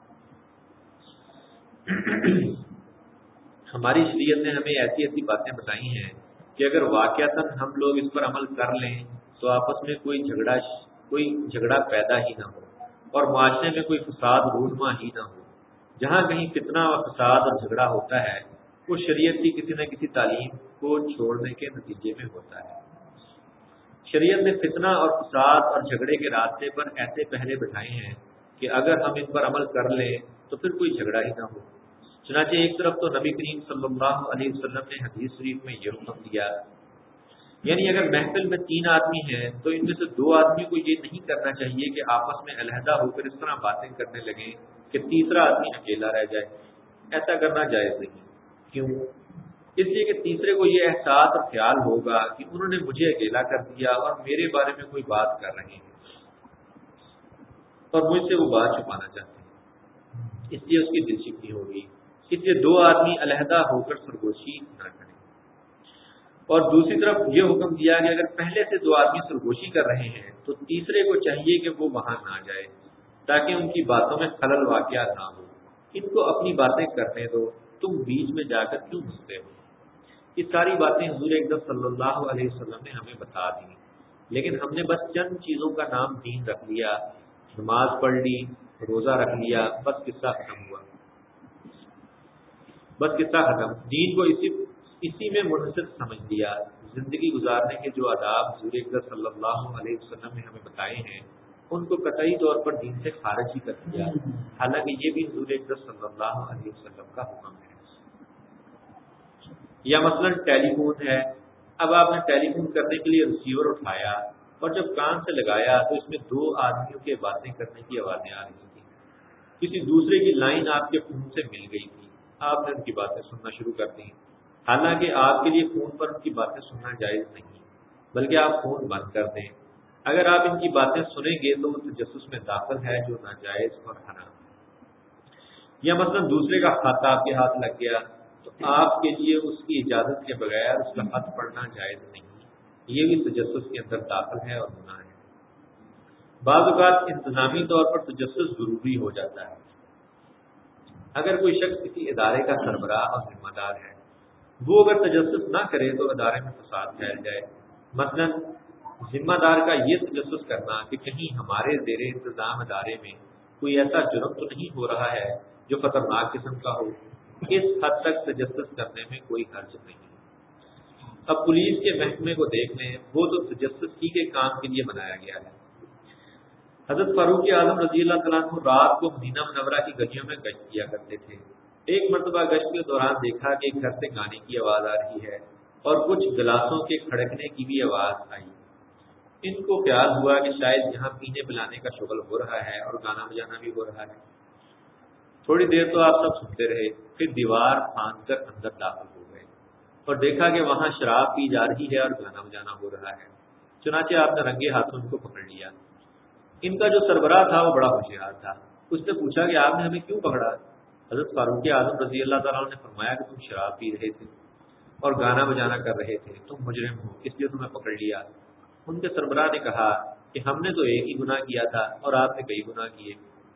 [SPEAKER 1] ہماری شریعت نے ہمیں ایسی ایسی باتیں بتائی ہیں کہ اگر واقعتاً ہم لوگ اس پر عمل کر لیں تو آپس میں کوئی جھگڑا کوئی جھگڑا پیدا ہی نہ ہو اور معاشرے میں کوئی فساد رونما ہی نہ ہو۔ جہاں کہیں فتنہ و فساد اور جھگڑا ہوتا ہے وہ شریعت کی کسی نہ کسی تعلیم کو چھوڑنے کے نتیجے میں ہوتا ہے۔ شریعت نے فتنہ اور فساد اور جھگڑے کے راستے پر ایسے پہلے بٹھائے ہیں کہ اگر ہم ان پر عمل کر لیں تو پھر کوئی جھگڑا ہی نہ ہو۔ چنانچہ ایک طرف تو نبی کریم صلی اللہ علیہ وسلم نے حدیث شریف میں یہ حکم دیا، یعنی اگر محفل میں تین آدمی ہیں تو ان میں سے دو آدمی کو یہ نہیں کرنا چاہیے کہ آپس میں علیحدہ ہو کر اس طرح باتیں کرنے لگیں کہ تیسرا آدمی اکیلا رہ جائے۔ ایسا کرنا جائز نہیں۔ کیوں؟ اس لیے کہ تیسرے کو یہ احساس اور خیال ہوگا کہ انہوں نے مجھے اکیلا کر دیا اور میرے بارے میں کوئی بات کر رہے ہیں اور مجھ سے وہ بات چھپانا چاہتے ہیں، اس لیے اس کی دل شکنی ہوگی۔ اس لیے دو آدمی علیحدہ ہو کر سرگوشی نہ کریں۔ اور دوسری طرف یہ حکم دیا کہ اگر پہلے سے دو آدمی سرگوشی کر رہے ہیں تو تیسرے کو چاہیے کہ وہ وہاں نہ جائے تاکہ ان کی باتوں میں خلل واقع نہ ہو۔ ان کو اپنی باتیں کرنے دو، تم بیچ میں جا کر کیوں گھستے ہو؟ یہ ساری باتیں حضور اکرم صلی اللہ علیہ وسلم نے ہمیں بتا دی، لیکن ہم نے بس چند چیزوں کا نام دین رکھ لیا، نماز پڑھ لی، روزہ رکھ لیا، بس قصہ ختم ہوا، بس قصہ ختم۔ دین کو اسی اسی میں منحصر سمجھ لیا۔ زندگی گزارنے کے جو آداب حضور اکرم صلی اللہ علیہ وسلم نے ہمیں بتائے ہیں ان کو قطعی طور پر دین سے خارج ہی کر دیا، حالانکہ یہ بھی حضور اکرم صلی اللہ علیہ وسلم کا حکم ہے۔ یا مثلا ٹیلی فون ہے، اب آپ نے ٹیلی فون کرنے کے لیے ریسیور اٹھایا اور جب کان سے لگایا تو اس میں دو آدمیوں کے باتیں کرنے کی آوازیں آ رہی تھیں، کسی دوسرے کی لائن آپ کے فون سے مل گئی تھی، آپ نے ان کی باتیں سننا شروع کر دی، حالانکہ آپ کے لیے فون پر ان کی باتیں سننا جائز نہیں، بلکہ آپ فون بند کر دیں۔ اگر آپ ان کی باتیں سنیں گے تو وہ تجسس میں داخل ہے جو ناجائز اور حرام ہے۔ یا مثلا دوسرے کا خط آپ کے ہاتھ لگ گیا تو آپ کے لیے اس کی اجازت کے بغیر اس کا خط پڑھنا جائز نہیں، یہ بھی تجسس کے اندر داخل ہے اور گناہ ہے۔ بعض اوقات انتظامی طور پر تجسس ضروری ہو جاتا ہے۔ اگر کوئی شخص کسی ادارے کا سربراہ اور ذمہ دار ہے، وہ اگر تجسس نہ کرے تو ادارے میں فساد پھیل جائے۔ مثلا ذمہ دار کا یہ تجسس کرنا کہ کہیں ہمارے زیر انتظام ادارے میں کوئی ایسا جرم تو نہیں ہو رہا ہے جو خطرناک قسم کا ہو، اس حد تک تجسس کرنے میں کوئی حرج نہیں۔ اب پولیس کے محکمے کو دیکھ لیں، وہ تو تجسس ہی کے کام کے لیے بنایا گیا ہے۔ حضرت فاروق اعظم رضی اللہ تعالیٰ عنہ رات کو مدینہ منورہ کی گلیوں میں گشت کیا کرتے تھے۔ ایک مرتبہ گشت کے دوران دیکھا کہ ایک گھر سے گانے کی آواز آ رہی ہے اور کچھ گلاسوں کے کھڑکنے کی بھی آواز آئی۔ ان کو خیال ہوا کہ شاید یہاں پینے پلانے کا شغل ہو رہا ہے اور گانا بجانا بھی ہو رہا ہے۔ تھوڑی دیر تو آپ سب سنتے رہے، پھر دیوار پھاند کر اندر داخل ہو گئے اور دیکھا کہ وہاں شراب پی جا رہی ہے اور گانا بجانا ہو رہا ہے۔ چنانچہ آپ نے رنگے ہاتھوں ان کو پکڑ لیا۔ ان کا جو سربراہ تھا وہ بڑا ہوشیار تھا، اس نے پوچھا کہ آپ نے ہمیں کیوں پکڑا؟ حضرت فاروق اعظم رضی اللہ تعالیٰ عنہ نے فرمایا کہ تم شراب پی رہے تھے اور گانا بجانا کر رہے تھے، تم مجرم ہو، اس لیے تمہیں پکڑ لیا۔ ان کے سربراہ نے کہا کہ ہم نے تو ایک ہی گناہ کیا تھا اور آپ نے کئی گناہ کیے۔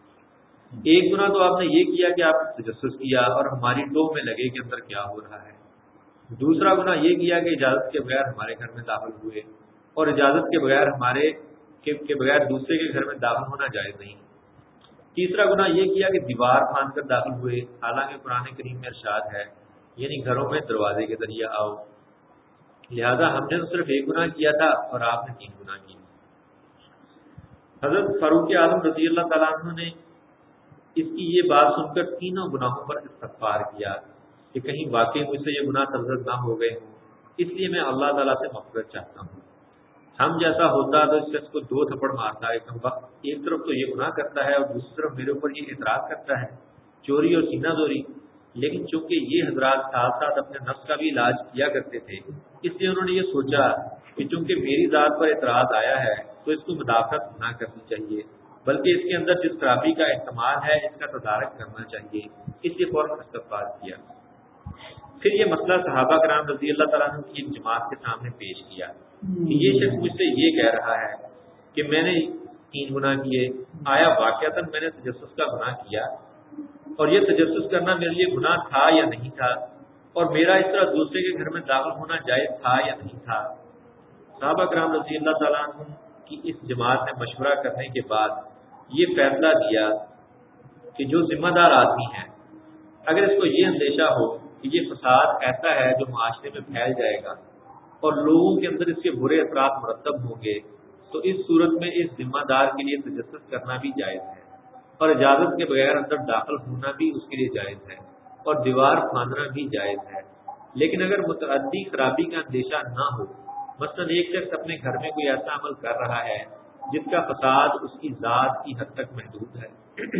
[SPEAKER 1] ایک گناہ تو آپ نے یہ کیا کہ آپ نے تجسس کیا اور ہماری ٹوہ میں لگے کہ اندر کیا ہو رہا ہے، دوسرا گناہ یہ کیا کہ اجازت کے بغیر ہمارے گھر میں داخل ہوئے، اور اجازت کے بغیر ہمارے کے بغیر دوسرے کے گھر میں داخل ہونا جائز نہیں۔ تیسرا گناہ یہ کیا کہ دیوار پھاند کر داخل ہوئے، حالانکہ قرآن کریم میں ارشاد ہے یعنی گھروں میں دروازے کے ذریعے آؤ، لہذا ہم نے تو صرف ایک گناہ کیا تھا اور آپ نے تین گناہ کیے۔ حضرت فاروق اعظم رضی اللہ تعالیٰ عنہ نے اس کی یہ بات سن کر تینوں گناہوں پر استغفار کیا کہ کہیں واقعی مجھ سے یہ گناہ سرزد نہ ہو گئے ہوں، اس لیے میں اللہ تعالیٰ سے مغفرت چاہتا ہوں۔ ہم جیسا ہوتا تو اس شخص کو دو تھپڑ مارتا ہے، کم وقت ایک طرف تو یہ گناہ کرتا ہے اور دوسری طرف میرے اوپر یہ اعتراض کرتا ہے، چوری اور سینہ زوری۔ لیکن چونکہ یہ حضرات ساتھ ساتھ اپنے نفس کا بھی علاج کیا کرتے تھے، اس لیے انہوں نے یہ سوچا کہ چونکہ میری ذات پر اعتراض آیا ہے تو اس کو مدافعت نہ کرنی چاہیے، بلکہ اس کے اندر جس خرابی کا احتمال ہے اس کا تدارک کرنا چاہیے، اس لیے فوراً استغفار کیا۔ پھر یہ مسئلہ صحابہ کرام رضی اللہ تعالیٰ عنہ کی ایک جماعت کے سامنے پیش کیا کہ یہ شخص مجھ سے یہ کہہ رہا ہے کہ میں نے تین گناہ کیے، آیا واقعتاً میں نے تجسس کا گناہ کیا، اور یہ تجسس کرنا میرے لیے گناہ تھا یا نہیں تھا، اور میرا اس طرح دوسرے کے گھر میں داخل ہونا جائز تھا یا نہیں تھا۔ صحابہ کرام رضی اللہ تعالیٰ عنہ کی اس جماعت نے مشورہ کرنے کے بعد یہ فیصلہ دیا کہ جو ذمہ دار آدمی ہے اگر اس کو یہ اندیشہ ہو کہ یہ فساد ایسا ہے جو معاشرے میں پھیل جائے گا اور لوگوں کے اندر اس کے برے اثرات مرتب ہوں گے، تو اس صورت میں اس ذمہ دار کے لیے تجسس کرنا بھی جائز ہے، اور اجازت کے بغیر اندر داخل ہونا بھی اس کے لیے جائز ہے، اور دیوار پھاندنا بھی جائز ہے۔ لیکن اگر متعدی خرابی کا اندیشہ نہ ہو، مثلا ایک شخص اپنے گھر میں کوئی ایسا عمل کر رہا ہے جس کا فساد اس کی ذات کی حد تک محدود ہے،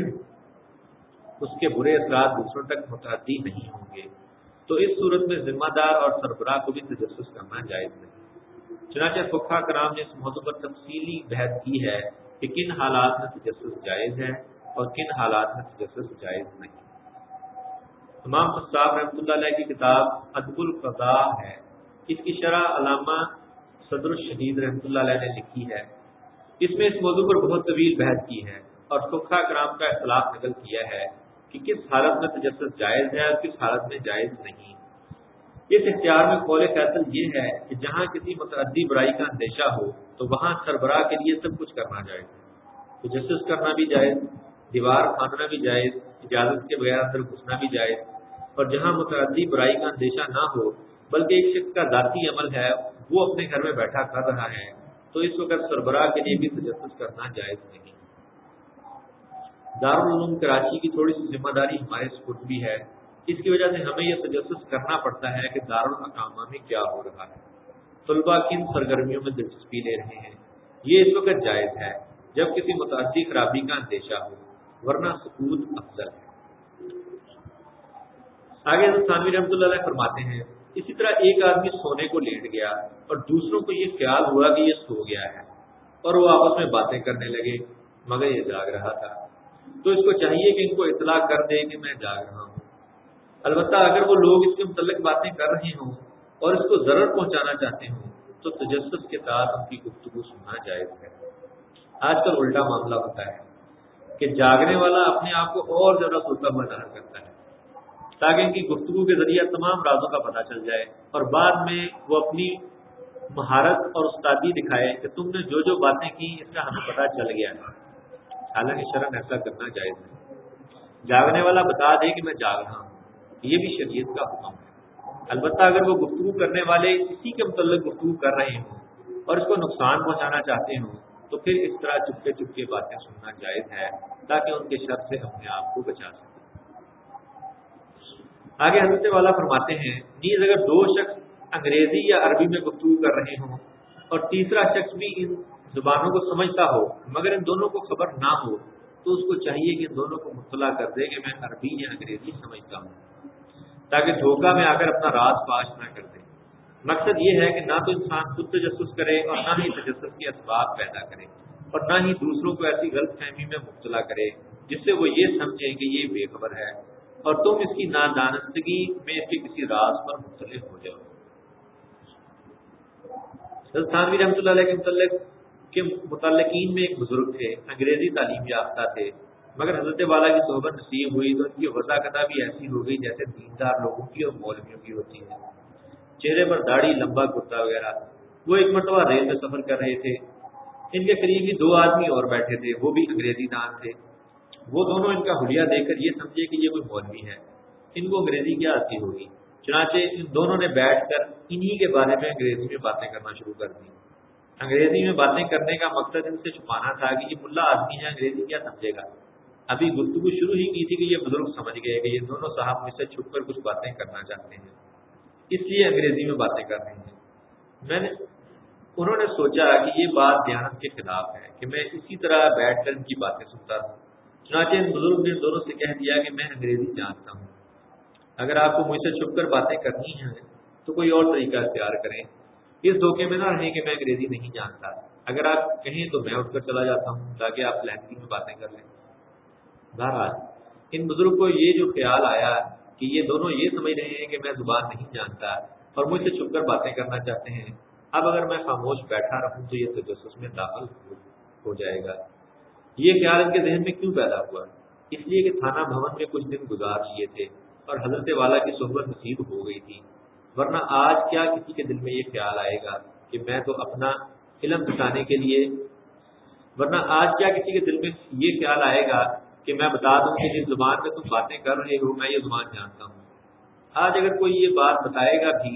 [SPEAKER 1] اس کے برے اثرات دوسروں تک متعدی نہیں ہوں گے، تو اس صورت میں ذمہ دار اور سربراہ کو بھی تجسس کرنا جائز نہیں۔ چنانچہ فقہاء کرام نے اس موضوع پر تفصیلی بحث کی ہے کہ کن حالات میں تجسس جائز ہے اور کن حالات میں تجسس جائز نہیں۔ امام قصاب رحمۃ اللہ علیہ کی کتاب ادب القضاء ہے، اس کی شرح علامہ صدر الشہید رحمۃ اللہ علیہ نے لکھی ہے۔ اس میں اس موضوع پر بہت طویل بحث کی ہے اور فقہاء کرام کا اختلاف نقل کیا ہے کہ کس حالت میں تجسس جائز ہے اور کس حالت میں جائز نہیں۔ اس اختیار میں قول فیصل یہ ہے کہ جہاں کسی متعدی برائی کا اندیشہ ہو تو وہاں سربراہ کے لیے سب کچھ کرنا جائز ہے، تجسس کرنا بھی جائز، دیوار پھاندنا بھی جائز، اجازت کے بغیر اندر گھسنا بھی جائز، اور جہاں متعدی برائی کا اندیشہ نہ ہو بلکہ ایک شخص کا ذاتی عمل ہے وہ اپنے گھر میں بیٹھا کر رہا ہے تو اس وقت سربراہ کے لیے بھی تجسس کرنا جائز نہیں۔ دارالعلوم کراچی کی تھوڑی سی ذمہ داری ہمارے سپرد بھی ہے، اس کی وجہ سے ہمیں یہ تجسس کرنا پڑتا ہے کہ دارالاقامہ میں کیا ہو رہا ہے، طلباء کن سرگرمیوں میں دلچسپی لے رہے ہیں، یہ اس وقت جائز ہے جب کسی متعدی خرابی کا اندیشہ ہو، ورنہ سکوت افضل ہے۔ آگے حضرت تھانوی رحمۃ اللہ علیہ فرماتے ہیں اسی طرح ایک آدمی سونے کو لیٹ گیا اور دوسروں کو یہ خیال ہوا کہ یہ سو گیا ہے اور وہ آپس میں باتیں کرنے لگے مگر یہ جاگ رہا تھا، تو اس کو چاہیے کہ ان کو اطلاع کر دے کہ میں جاگ رہا ہوں۔ البتہ اگر وہ لوگ اس کے متعلق باتیں کر رہے ہوں اور اس کو ضرر پہنچانا چاہتے ہوں تو تجسس کے ساتھ ان کی گفتگو سننا جائز ہے۔ آج کل الٹا معاملہ ہوتا ہے کہ جاگنے والا اپنے آپ کو اور زیادہ سوتا ہوا ظاہر کرتا ہے تاکہ ان کی گفتگو کے ذریعے تمام رازوں کا پتہ چل جائے، اور بعد میں وہ اپنی مہارت اور استادی دکھائے کہ تم نے جو جو باتیں کی اس کا ہمیں پتہ چل گیا ہے، حالانکہ شرعاً ایسا کرنا جائز نہیں۔ جاگنے والا بتا دے کہ میں جاگ رہا ہوں، یہ بھی شریعت کا حکم ہے۔ البتہ اگر وہ گفتگو کرنے والے اسی کے متعلق گفتگو کر رہے ہوں اور اس کو نقصان پہنچانا چاہتے ہوں تو پھر اس طرح چپکے چپکے باتیں سننا جائز ہے تاکہ ان کے شر سے اپنے آپ کو بچا سکے۔ آگے حضرت والا فرماتے ہیں نیز اگر دو شخص انگریزی یا عربی میں گفتگو کر رہے ہوں اور تیسرا شخص بھی ان زبانوں کو سمجھتا ہو مگر ان دونوں کو خبر نہ ہو تو اس کو چاہیے کہ ان دونوں کو مطلع کر دے کہ میں عربی یا انگریزی سمجھتا ہوں، تاکہ دھوکہ میں آ کر اپنا راز فاش نہ کر دے۔ مقصد یہ ہے کہ نہ تو انسان خود تجسس کرے اور نہ ہی تجسس کے اسباب پیدا کرے، اور نہ ہی دوسروں کو ایسی غلط فہمی میں مبتلا کرے جس سے وہ یہ سمجھے کہ یہ بے خبر ہے اور تم اس کی نادانستگی میں اس کے کسی راز پر مطلع ہو جاؤ۔ حضرت تھانوی رحمۃ اللہ علیہ کے متعلق کے متعلقین میں ایک بزرگ تھے، انگریزی تعلیم یافتہ تھے، مگر حضرت والا کی صحبت نصیب ہوئی تو ان کی وضاقتہ بھی ایسی ہو گئی جیسے دیندار لوگوں کی اور مولویوں کی ہوتی ہے۔ چہرے پر داڑھی، لمبا کرتا وغیرہ. وہ ایک مرتبہ ریل میں سفر کر رہے تھے. ان کے قریب ہی دو آدمی اور بیٹھے تھے، وہ بھی انگریزی دان تھے. وہ دونوں ان کا حلیہ دیکھ کر یہ سمجھے کہ یہ کوئی مولوی ہے، ان کو انگریزی کیا آتی ہوگی. چنانچہ ان دونوں نے بیٹھ کر انہی کے بارے میں انگریزی میں باتیں کرنا شروع کر دی. انگریزی میں باتیں کرنے کا مقصد ان سے چھپانا تھا کہ یہ ملا آدمی ہے، انگریزی کیا سمجھے گا. ابھی گفتگو شروع ہی کی تھی کہ یہ بزرگ سمجھ گئے کہ یہ دونوں صاحب مجھ سے چھپ کر کچھ باتیں کرنا چاہتے ہیں، اس لیے انگریزی میں باتیں کر رہے ہیں. میں نے انہوں نے سوچا کہ یہ بات دیانت کے خلاف ہے کہ میں اسی طرح بیٹھ کر ان کی باتیں سنتا ہوں. چنانچہ ان بزرگ نے دونوں سے کہہ دیا کہ میں انگریزی جانتا ہوں، اگر آپ کو مجھ سے چھپ کر باتیں کرنی ہیں تو کوئی اور طریقہ اختیار کریں. اس دھوکے میں نہ رہیں کہ میں انگریزی نہیں جانتا. اگر آپ کہیں تو میں اٹھ کر چلا جاتا ہوں تاکہ آپ لہنگی میں باتیں کر لیں. بہرحال ان بزرگ کو یہ جو خیال آیا کہ یہ دونوں یہ سمجھ رہے ہیں کہ میں زبان نہیں جانتا اور مجھ سے چھپ کر باتیں کرنا چاہتے ہیں، اب اگر میں خاموش بیٹھا رہوں تو یہ تجسس میں داخل ہو جائے گا. یہ خیال ان کے ذہن میں کیوں پیدا ہوا؟ اس لیے کہ تھانہ بھون میں کچھ دن گزار لیے تھے اور حضرت والا کی صحبت نصیب ہو گئی تھی. ورنہ آج کیا کسی کے دل میں یہ خیال آئے گا کہ میں تو اپنا علم بتانے کے لیے ورنہ آج کیا کسی کے دل میں یہ خیال آئے گا کہ میں بتا دوں کہ جس زبان میں تم باتیں کر رہے ہو میں یہ زبان جانتا ہوں. آج اگر کوئی یہ بات بتائے گا بھی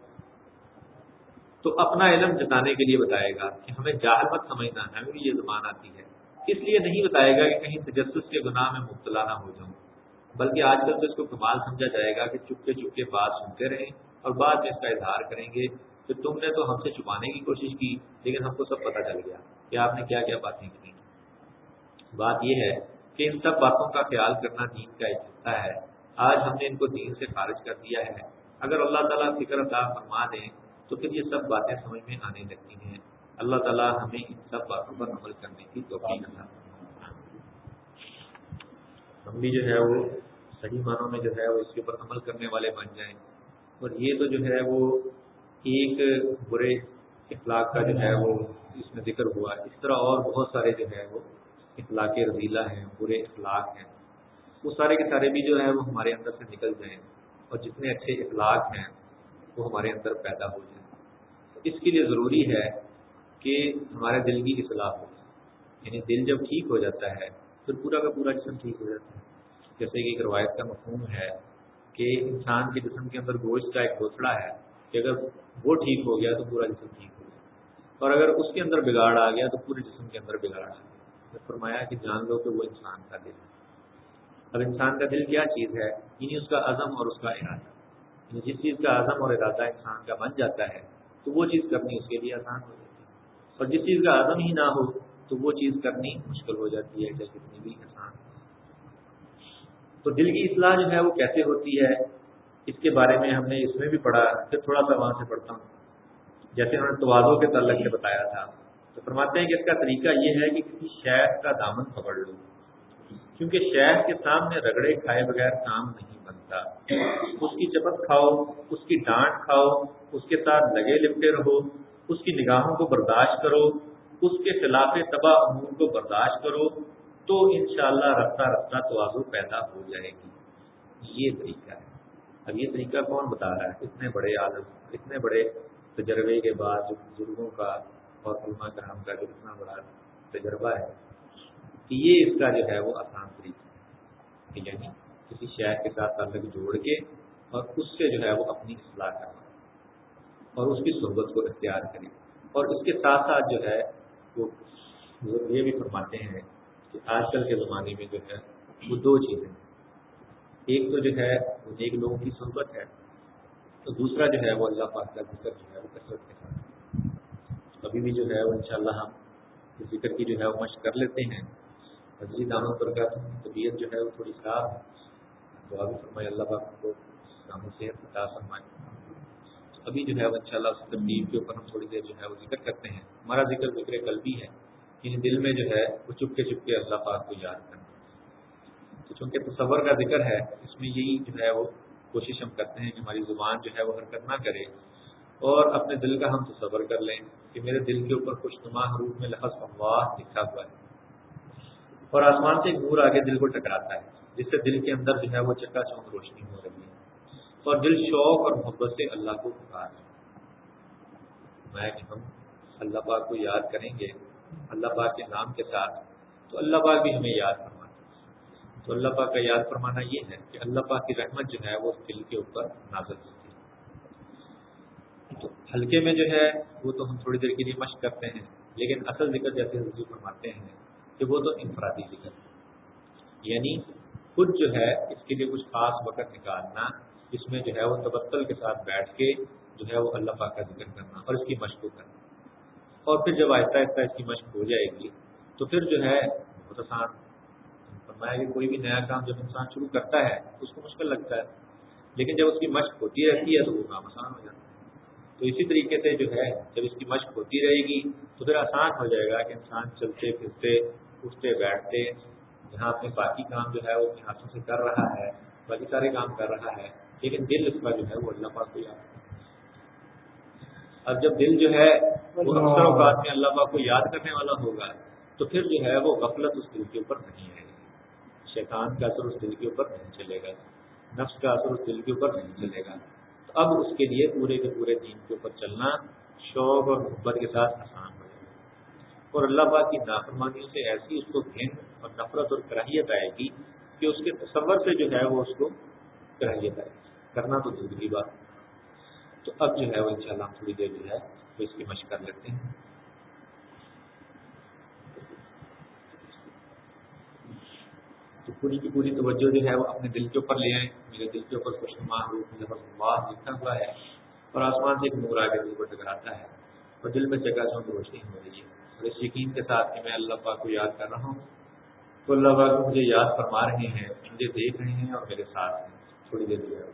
[SPEAKER 1] تو اپنا علم جتانے کے لیے بتائے گا کہ ہمیں جاہل مت سمجھنا، ہمیں بھی یہ زبان آتی ہے. اس لیے نہیں بتائے گا کہ کہیں تجسس کے گناہ میں مبتلا نہ ہو جاؤں، بلکہ آج کل تو اس کو کمال سمجھا جائے گا کہ چپکے چپکے بات سنتے رہیں اور بعد میں اس کا اظہار کریں گے کہ تم نے تو ہم سے چھپانے کی کوشش کی لیکن ہم کو سب پتہ چل گیا کہ آپ نے کیا کیا باتیں کی. بات یہ ہے کہ ان سب باتوں کا خیال کرنا دین کا ایک حصہ ہے. آج ہم نے ان کو دین سے خارج کر دیا ہے. اگر اللہ تعالیٰ فکر عطا فرما دیں تو پھر یہ سب باتیں سمجھ میں آنے لگتی ہیں. اللہ تعالیٰ ہمیں ان سب باتوں پر عمل کرنے کی توفیق عطا فرمائے. ہم بھی جو ہے وہ صحیح معنوں میں جو ہے وہ اس کے اوپر عمل کرنے والے بن جائیں. اور یہ تو جو ہے وہ ایک برے اخلاق کا جو ہے وہ اس میں ذکر ہوا. اس طرح اور بہت سارے جو ہے وہ اخلاق رذیلہ ہیں، برے اخلاق ہیں، وہ سارے کے سارے بھی جو ہے وہ ہمارے اندر سے نکل جائیں اور جتنے اچھے اخلاق ہیں وہ ہمارے اندر پیدا ہو جائیں. اس کے لیے ضروری ہے کہ ہمارے دل کی اصلاح ہو. یعنی دل جب ٹھیک ہو جاتا ہے پھر پورا کا پورا جسم ٹھیک ہو جاتا ہے. جیسے کہ ایک روایت کا مفہوم ہے کہ انسان کے جسم کے اندر گوشت کا ایک گوتھڑا ہے کہ اگر وہ ٹھیک ہو گیا تو پورا جسم ٹھیک ہو گیا، اور اگر اس کے اندر بگاڑ آ گیا تو پورے جسم کے اندر بگاڑ آ گیا. فرمایا کہ جان لو کہ وہ انسان کا دل ہے. اب انسان کا دل کیا چیز ہے؟ یعنی اس کا عزم اور اس کا ارادہ. یعنی جس چیز کا عزم اور ارادہ انسان کا بن جاتا ہے تو وہ چیز کرنی اس کے لیے آسان ہو جاتی ہے، اور جس چیز کا عزم ہی نہ ہو تو وہ چیز کرنی مشکل ہو جاتی ہے چاہے کتنی بھی آسان. تو دل کی اصلاح جو ہے وہ کیسے ہوتی ہے اس کے بارے میں ہم نے اس میں بھی پڑھا. پھر تھوڑا سا وہاں سے پڑھتا ہوں. جیسے انہوں نے توازوں کے تعلق سے بتایا تھا تو فرماتے ہیں کہ اس کا طریقہ یہ ہے کہ کسی شیخ کا دامن پکڑ لو، کیونکہ شیخ کے سامنے رگڑے کھائے بغیر کام نہیں بنتا. اس کی چپت کھاؤ، اس کی ڈانٹ کھاؤ، اس کے ساتھ لگے لپٹے رہو، اس کی نگاہوں کو برداشت کرو، اس کے خلاف تباہ امور کو برداشت کرو تو انشاءاللہ رفتہ رفتہ تواضع پیدا ہو جائے گی. یہ طریقہ ہے. اب یہ طریقہ کون بتا رہا ہے؟ اتنے بڑے عالم، اتنے بڑے تجربے کے بعد جو بزرگوں کا اور علماء کرام کا جو اتنا بڑا تجربہ ہے کہ یہ اس کا جو ہے وہ آسان طریقہ ہے. یعنی کسی شیخ کے ساتھ تعلق جوڑ کے اور اس سے جو ہے وہ اپنی اصلاح کرنا اور اس کی صحبت کو اختیار کرے. اور اس کے ساتھ ساتھ جو ہے وہ یہ بھی فرماتے ہیں کہ آج کل کے زمانے میں جو ہے وہ دو چیزیں، ایک تو جو ہے وہ نیک لوگوں کی صحبت ہے، تو دوسرا جو ہے وہ اللہ پاک کا ذکر جو ہے وہ کثرت کے ساتھ. ابھی بھی جو ہے وہ انشاءاللہ ہم اس ذکر کی جو ہے وہ مشق کر لیتے ہیں. حضرت دانوں پر کا طبیعت جو ہے وہ تھوڑی خراب ہے، دعا بھی فرمائے اللہ پاک کو کام صحت عطا فرمائے. ابھی جو ہے وہ انشاءاللہ اس ترتیب کے اوپر ہم تھوڑی دیر جو ہے وہ ذکر کرتے ہیں. ہمارا ذکر ذکر قلبی ہے، یعنی دل میں جو ہے وہ چپکے چپکے اللہ پاک کو یاد کرنا. تو چونکہ تصور کا ذکر ہے اس میں یہی جو ہے وہ کوشش ہم کرتے ہیں کہ ہماری زبان جو ہے وہ حرکت نہ کرے اور اپنے دل کا ہم تصور کر لیں کہ میرے دل کے اوپر خوش نما حروف میں لفظ اللہ لکھا ہوا ہے اور آسمان سے ایک نور آگے دل کو ٹکراتا ہے جس سے دل کے اندر جو ہے وہ چکا چوند روشنی ہو رہی ہے. اور دل شوق اور محبت سے اللہ کو پکار میں کہ ہم اللہ پاک کو یاد کریں گے اللہ پاک کے نام کے ساتھ تو اللہ پاک بھی ہمیں یاد فرماتا ہے. تو اللہ پاک کا یاد فرمانا یہ ہے کہ اللہ پاک کی رحمت جو ہے وہ دل کے اوپر نازل ہوتی ہے. تو ہلکے میں جو ہے وہ تو ہم تھوڑی دیر کے لیے مشق کرتے ہیں، لیکن اصل ذکر جیسے حضور فرماتے ہیں کہ وہ تو انفرادی ذکر، یعنی خود جو ہے اس کے لیے کچھ خاص وقت نکالنا، اس میں جو ہے وہ تبتل کے ساتھ بیٹھ کے جو ہے وہ اللہ پاک کا ذکر کرنا اور اس کی مشق کرنا. اور پھر جب آہستہ آہستہ اس کی مشق ہو جائے گی تو پھر جو ہے بہت آسان. فرمایا کہ کوئی بھی نیا کام جب انسان شروع کرتا ہے تو اس کو مشکل لگتا ہے، لیکن جب اس کی مشق ہوتی رہتی ہے تو وہ کام آسان ہو جاتا ہے. تو اسی طریقے سے جو ہے جب اس کی مشق ہوتی رہے گی تو پھر آسان ہو جائے گا کہ انسان چلتے پھرتے اٹھتے بیٹھتے جہاں اپنے باقی کام جو ہے وہ اپنے ہاتھوں سے کر رہا ہے، باقی سارے کام کر رہا ہے، لیکن دل اس کا جو ہے وہ اللہ پاک کو یاد کرتا ہے. اب جب دل جو ہے وہ اکثر اوقات میں اللہ پاک کو یاد کرنے والا ہوگا تو پھر جو ہے وہ غفلت اس دل کے اوپر نہیں آئے گی، شیطان کا اثر اس دل کے اوپر نہیں چلے گا، نفس کا اثر اس دل کے اوپر نہیں چلے گا. تو اب اس کے لیے پورے کے پورے دین کے اوپر چلنا شوق اور محبت کے ساتھ آسان ہو جائے گا. اور اللہ پاک کی نافرمانیوں سے ایسی اس کو گھن اور نفرت اور کراہیت آئے گی کہ اس کے تصور سے جو ہے وہ اس کو کراہیت آئے گی، کرنا تو دوسری بات. تو اب جو ہے وہ انشاءاللہ ہم تھوڑی دیر جو ہے تو اس کی مشق کر لیتے ہیں. تو پوری کی پوری توجہ جو ہے وہ اپنے دل کے اوپر لے آئیں. میرے دل کے اوپر خوشنما روح لفظ اللہ لکھا ہوا ہے اور آسمان سے ایک نور آ کے دل کو ٹکراتا ہے اور دل میں جگہ سے روشنی ہو رہی ہے. اور اس یقین کے ساتھ کہ میں اللہ پاک کو یاد کر رہا ہوں تو اللہ پاک مجھے یاد فرما رہے ہیں، مجھے دیکھ رہے ہیں اور میرے ساتھ ہیں. تھوڑی دیر جو ہے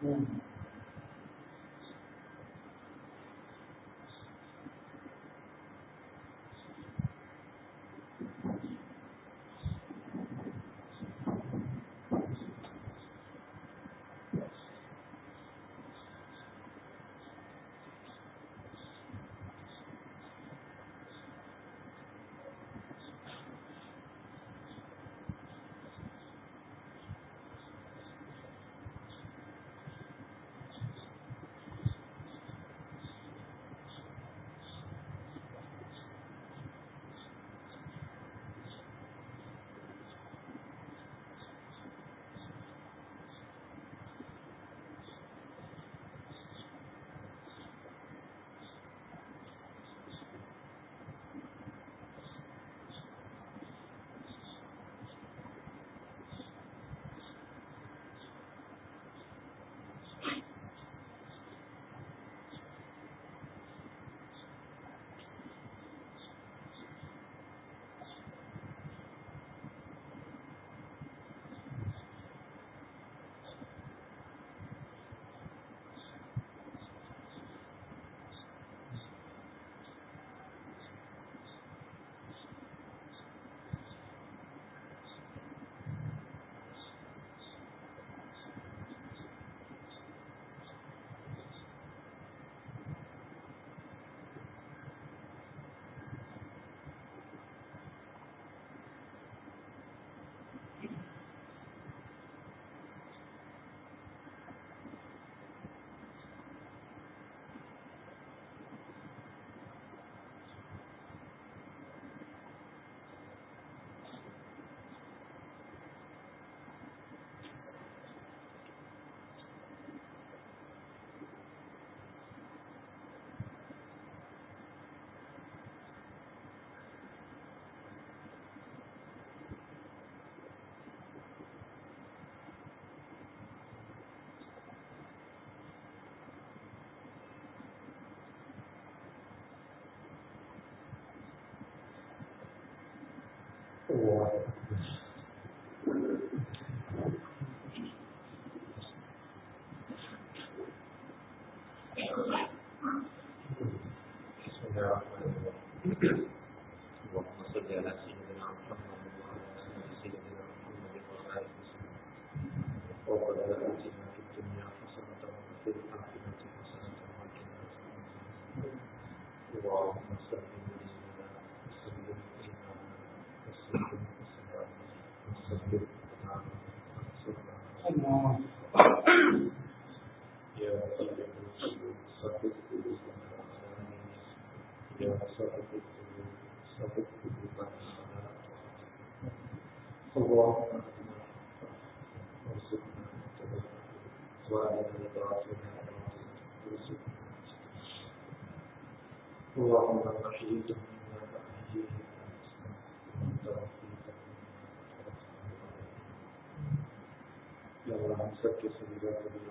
[SPEAKER 2] سب کے سویدھا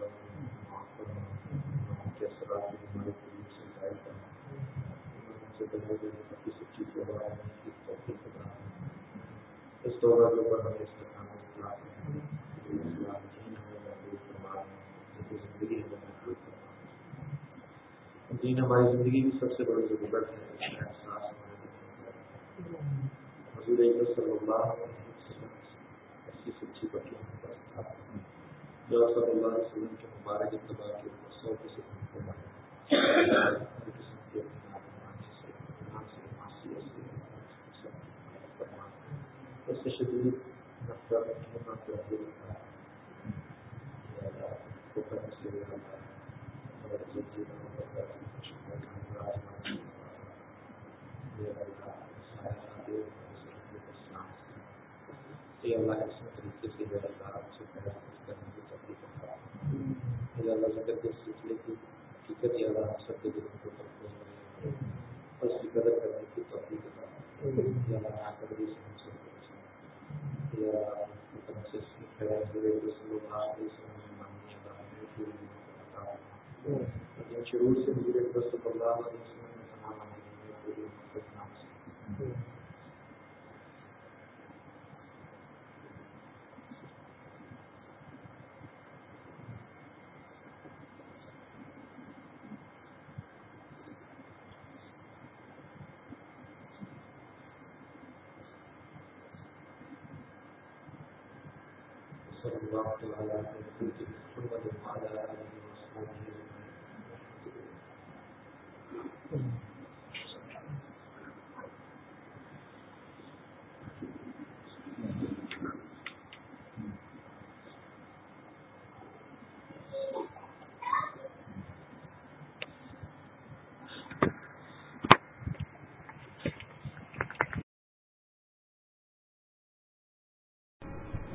[SPEAKER 2] کے اثرات ہمارے قریب سے ظاہر کرنا کی سچی توبہ کی توفیق عطا فرمائے۔ اس توبہ کے اوپر ہمیں استقامت عطا فرمائے، اصلاح دین ہمیں محفوظ فرمائے، زندگی ہمیں محفوظ فرمائے۔ دین ہماری زندگی کی سب سے بڑی ضرورت ہے، اس کا احساس ہمارے حضور اکرم صلی اللہ علیہ وسلم ایسی سچی بچوں کے پاس تھا جو صلی اللہ علیہ وسلم کے مبارک اتباع کے اوپر سو فیصد مکمل ہے۔ ہر قسم کے نافرمانی سے، گناہ سے، معصیت سے سب فرمائے۔ اس سے شدید نفرت ہونا تو دور کا یا اللہ کو کرنے سے یا اللہ اور عزت جینا ہوگا شکر کا اندراز یا اللہ سایہ دے اسلام سے یا اللہ اسی طریقے سے یا اللہ سے پیدا کرنے کی توفیق عطا فرمائے۔ یا اللہ ذکر کے سلسلے کی حقیقت یا اللہ ہم سب کے دلوں کو تفویض کرے اور اس کی قدر کرنے کی توفیق عطا فرمائے۔ یا اللہ قدری سے ہم سب کو بچائے۔ یا اللہ حکم سے اس کی خیر ضرور رسول اللہ علیہ وسلم نے مانی اللہ ہمیں پوری عطا فرمائے۔ جن شرور سے حضور اکرم صلی اللہ علیہ وسلم نے پناہ مانگی ہمیں پوری مدد نام سے صلی اللہ تعالی علیہ وسلم محمد وعلى آله وصحبه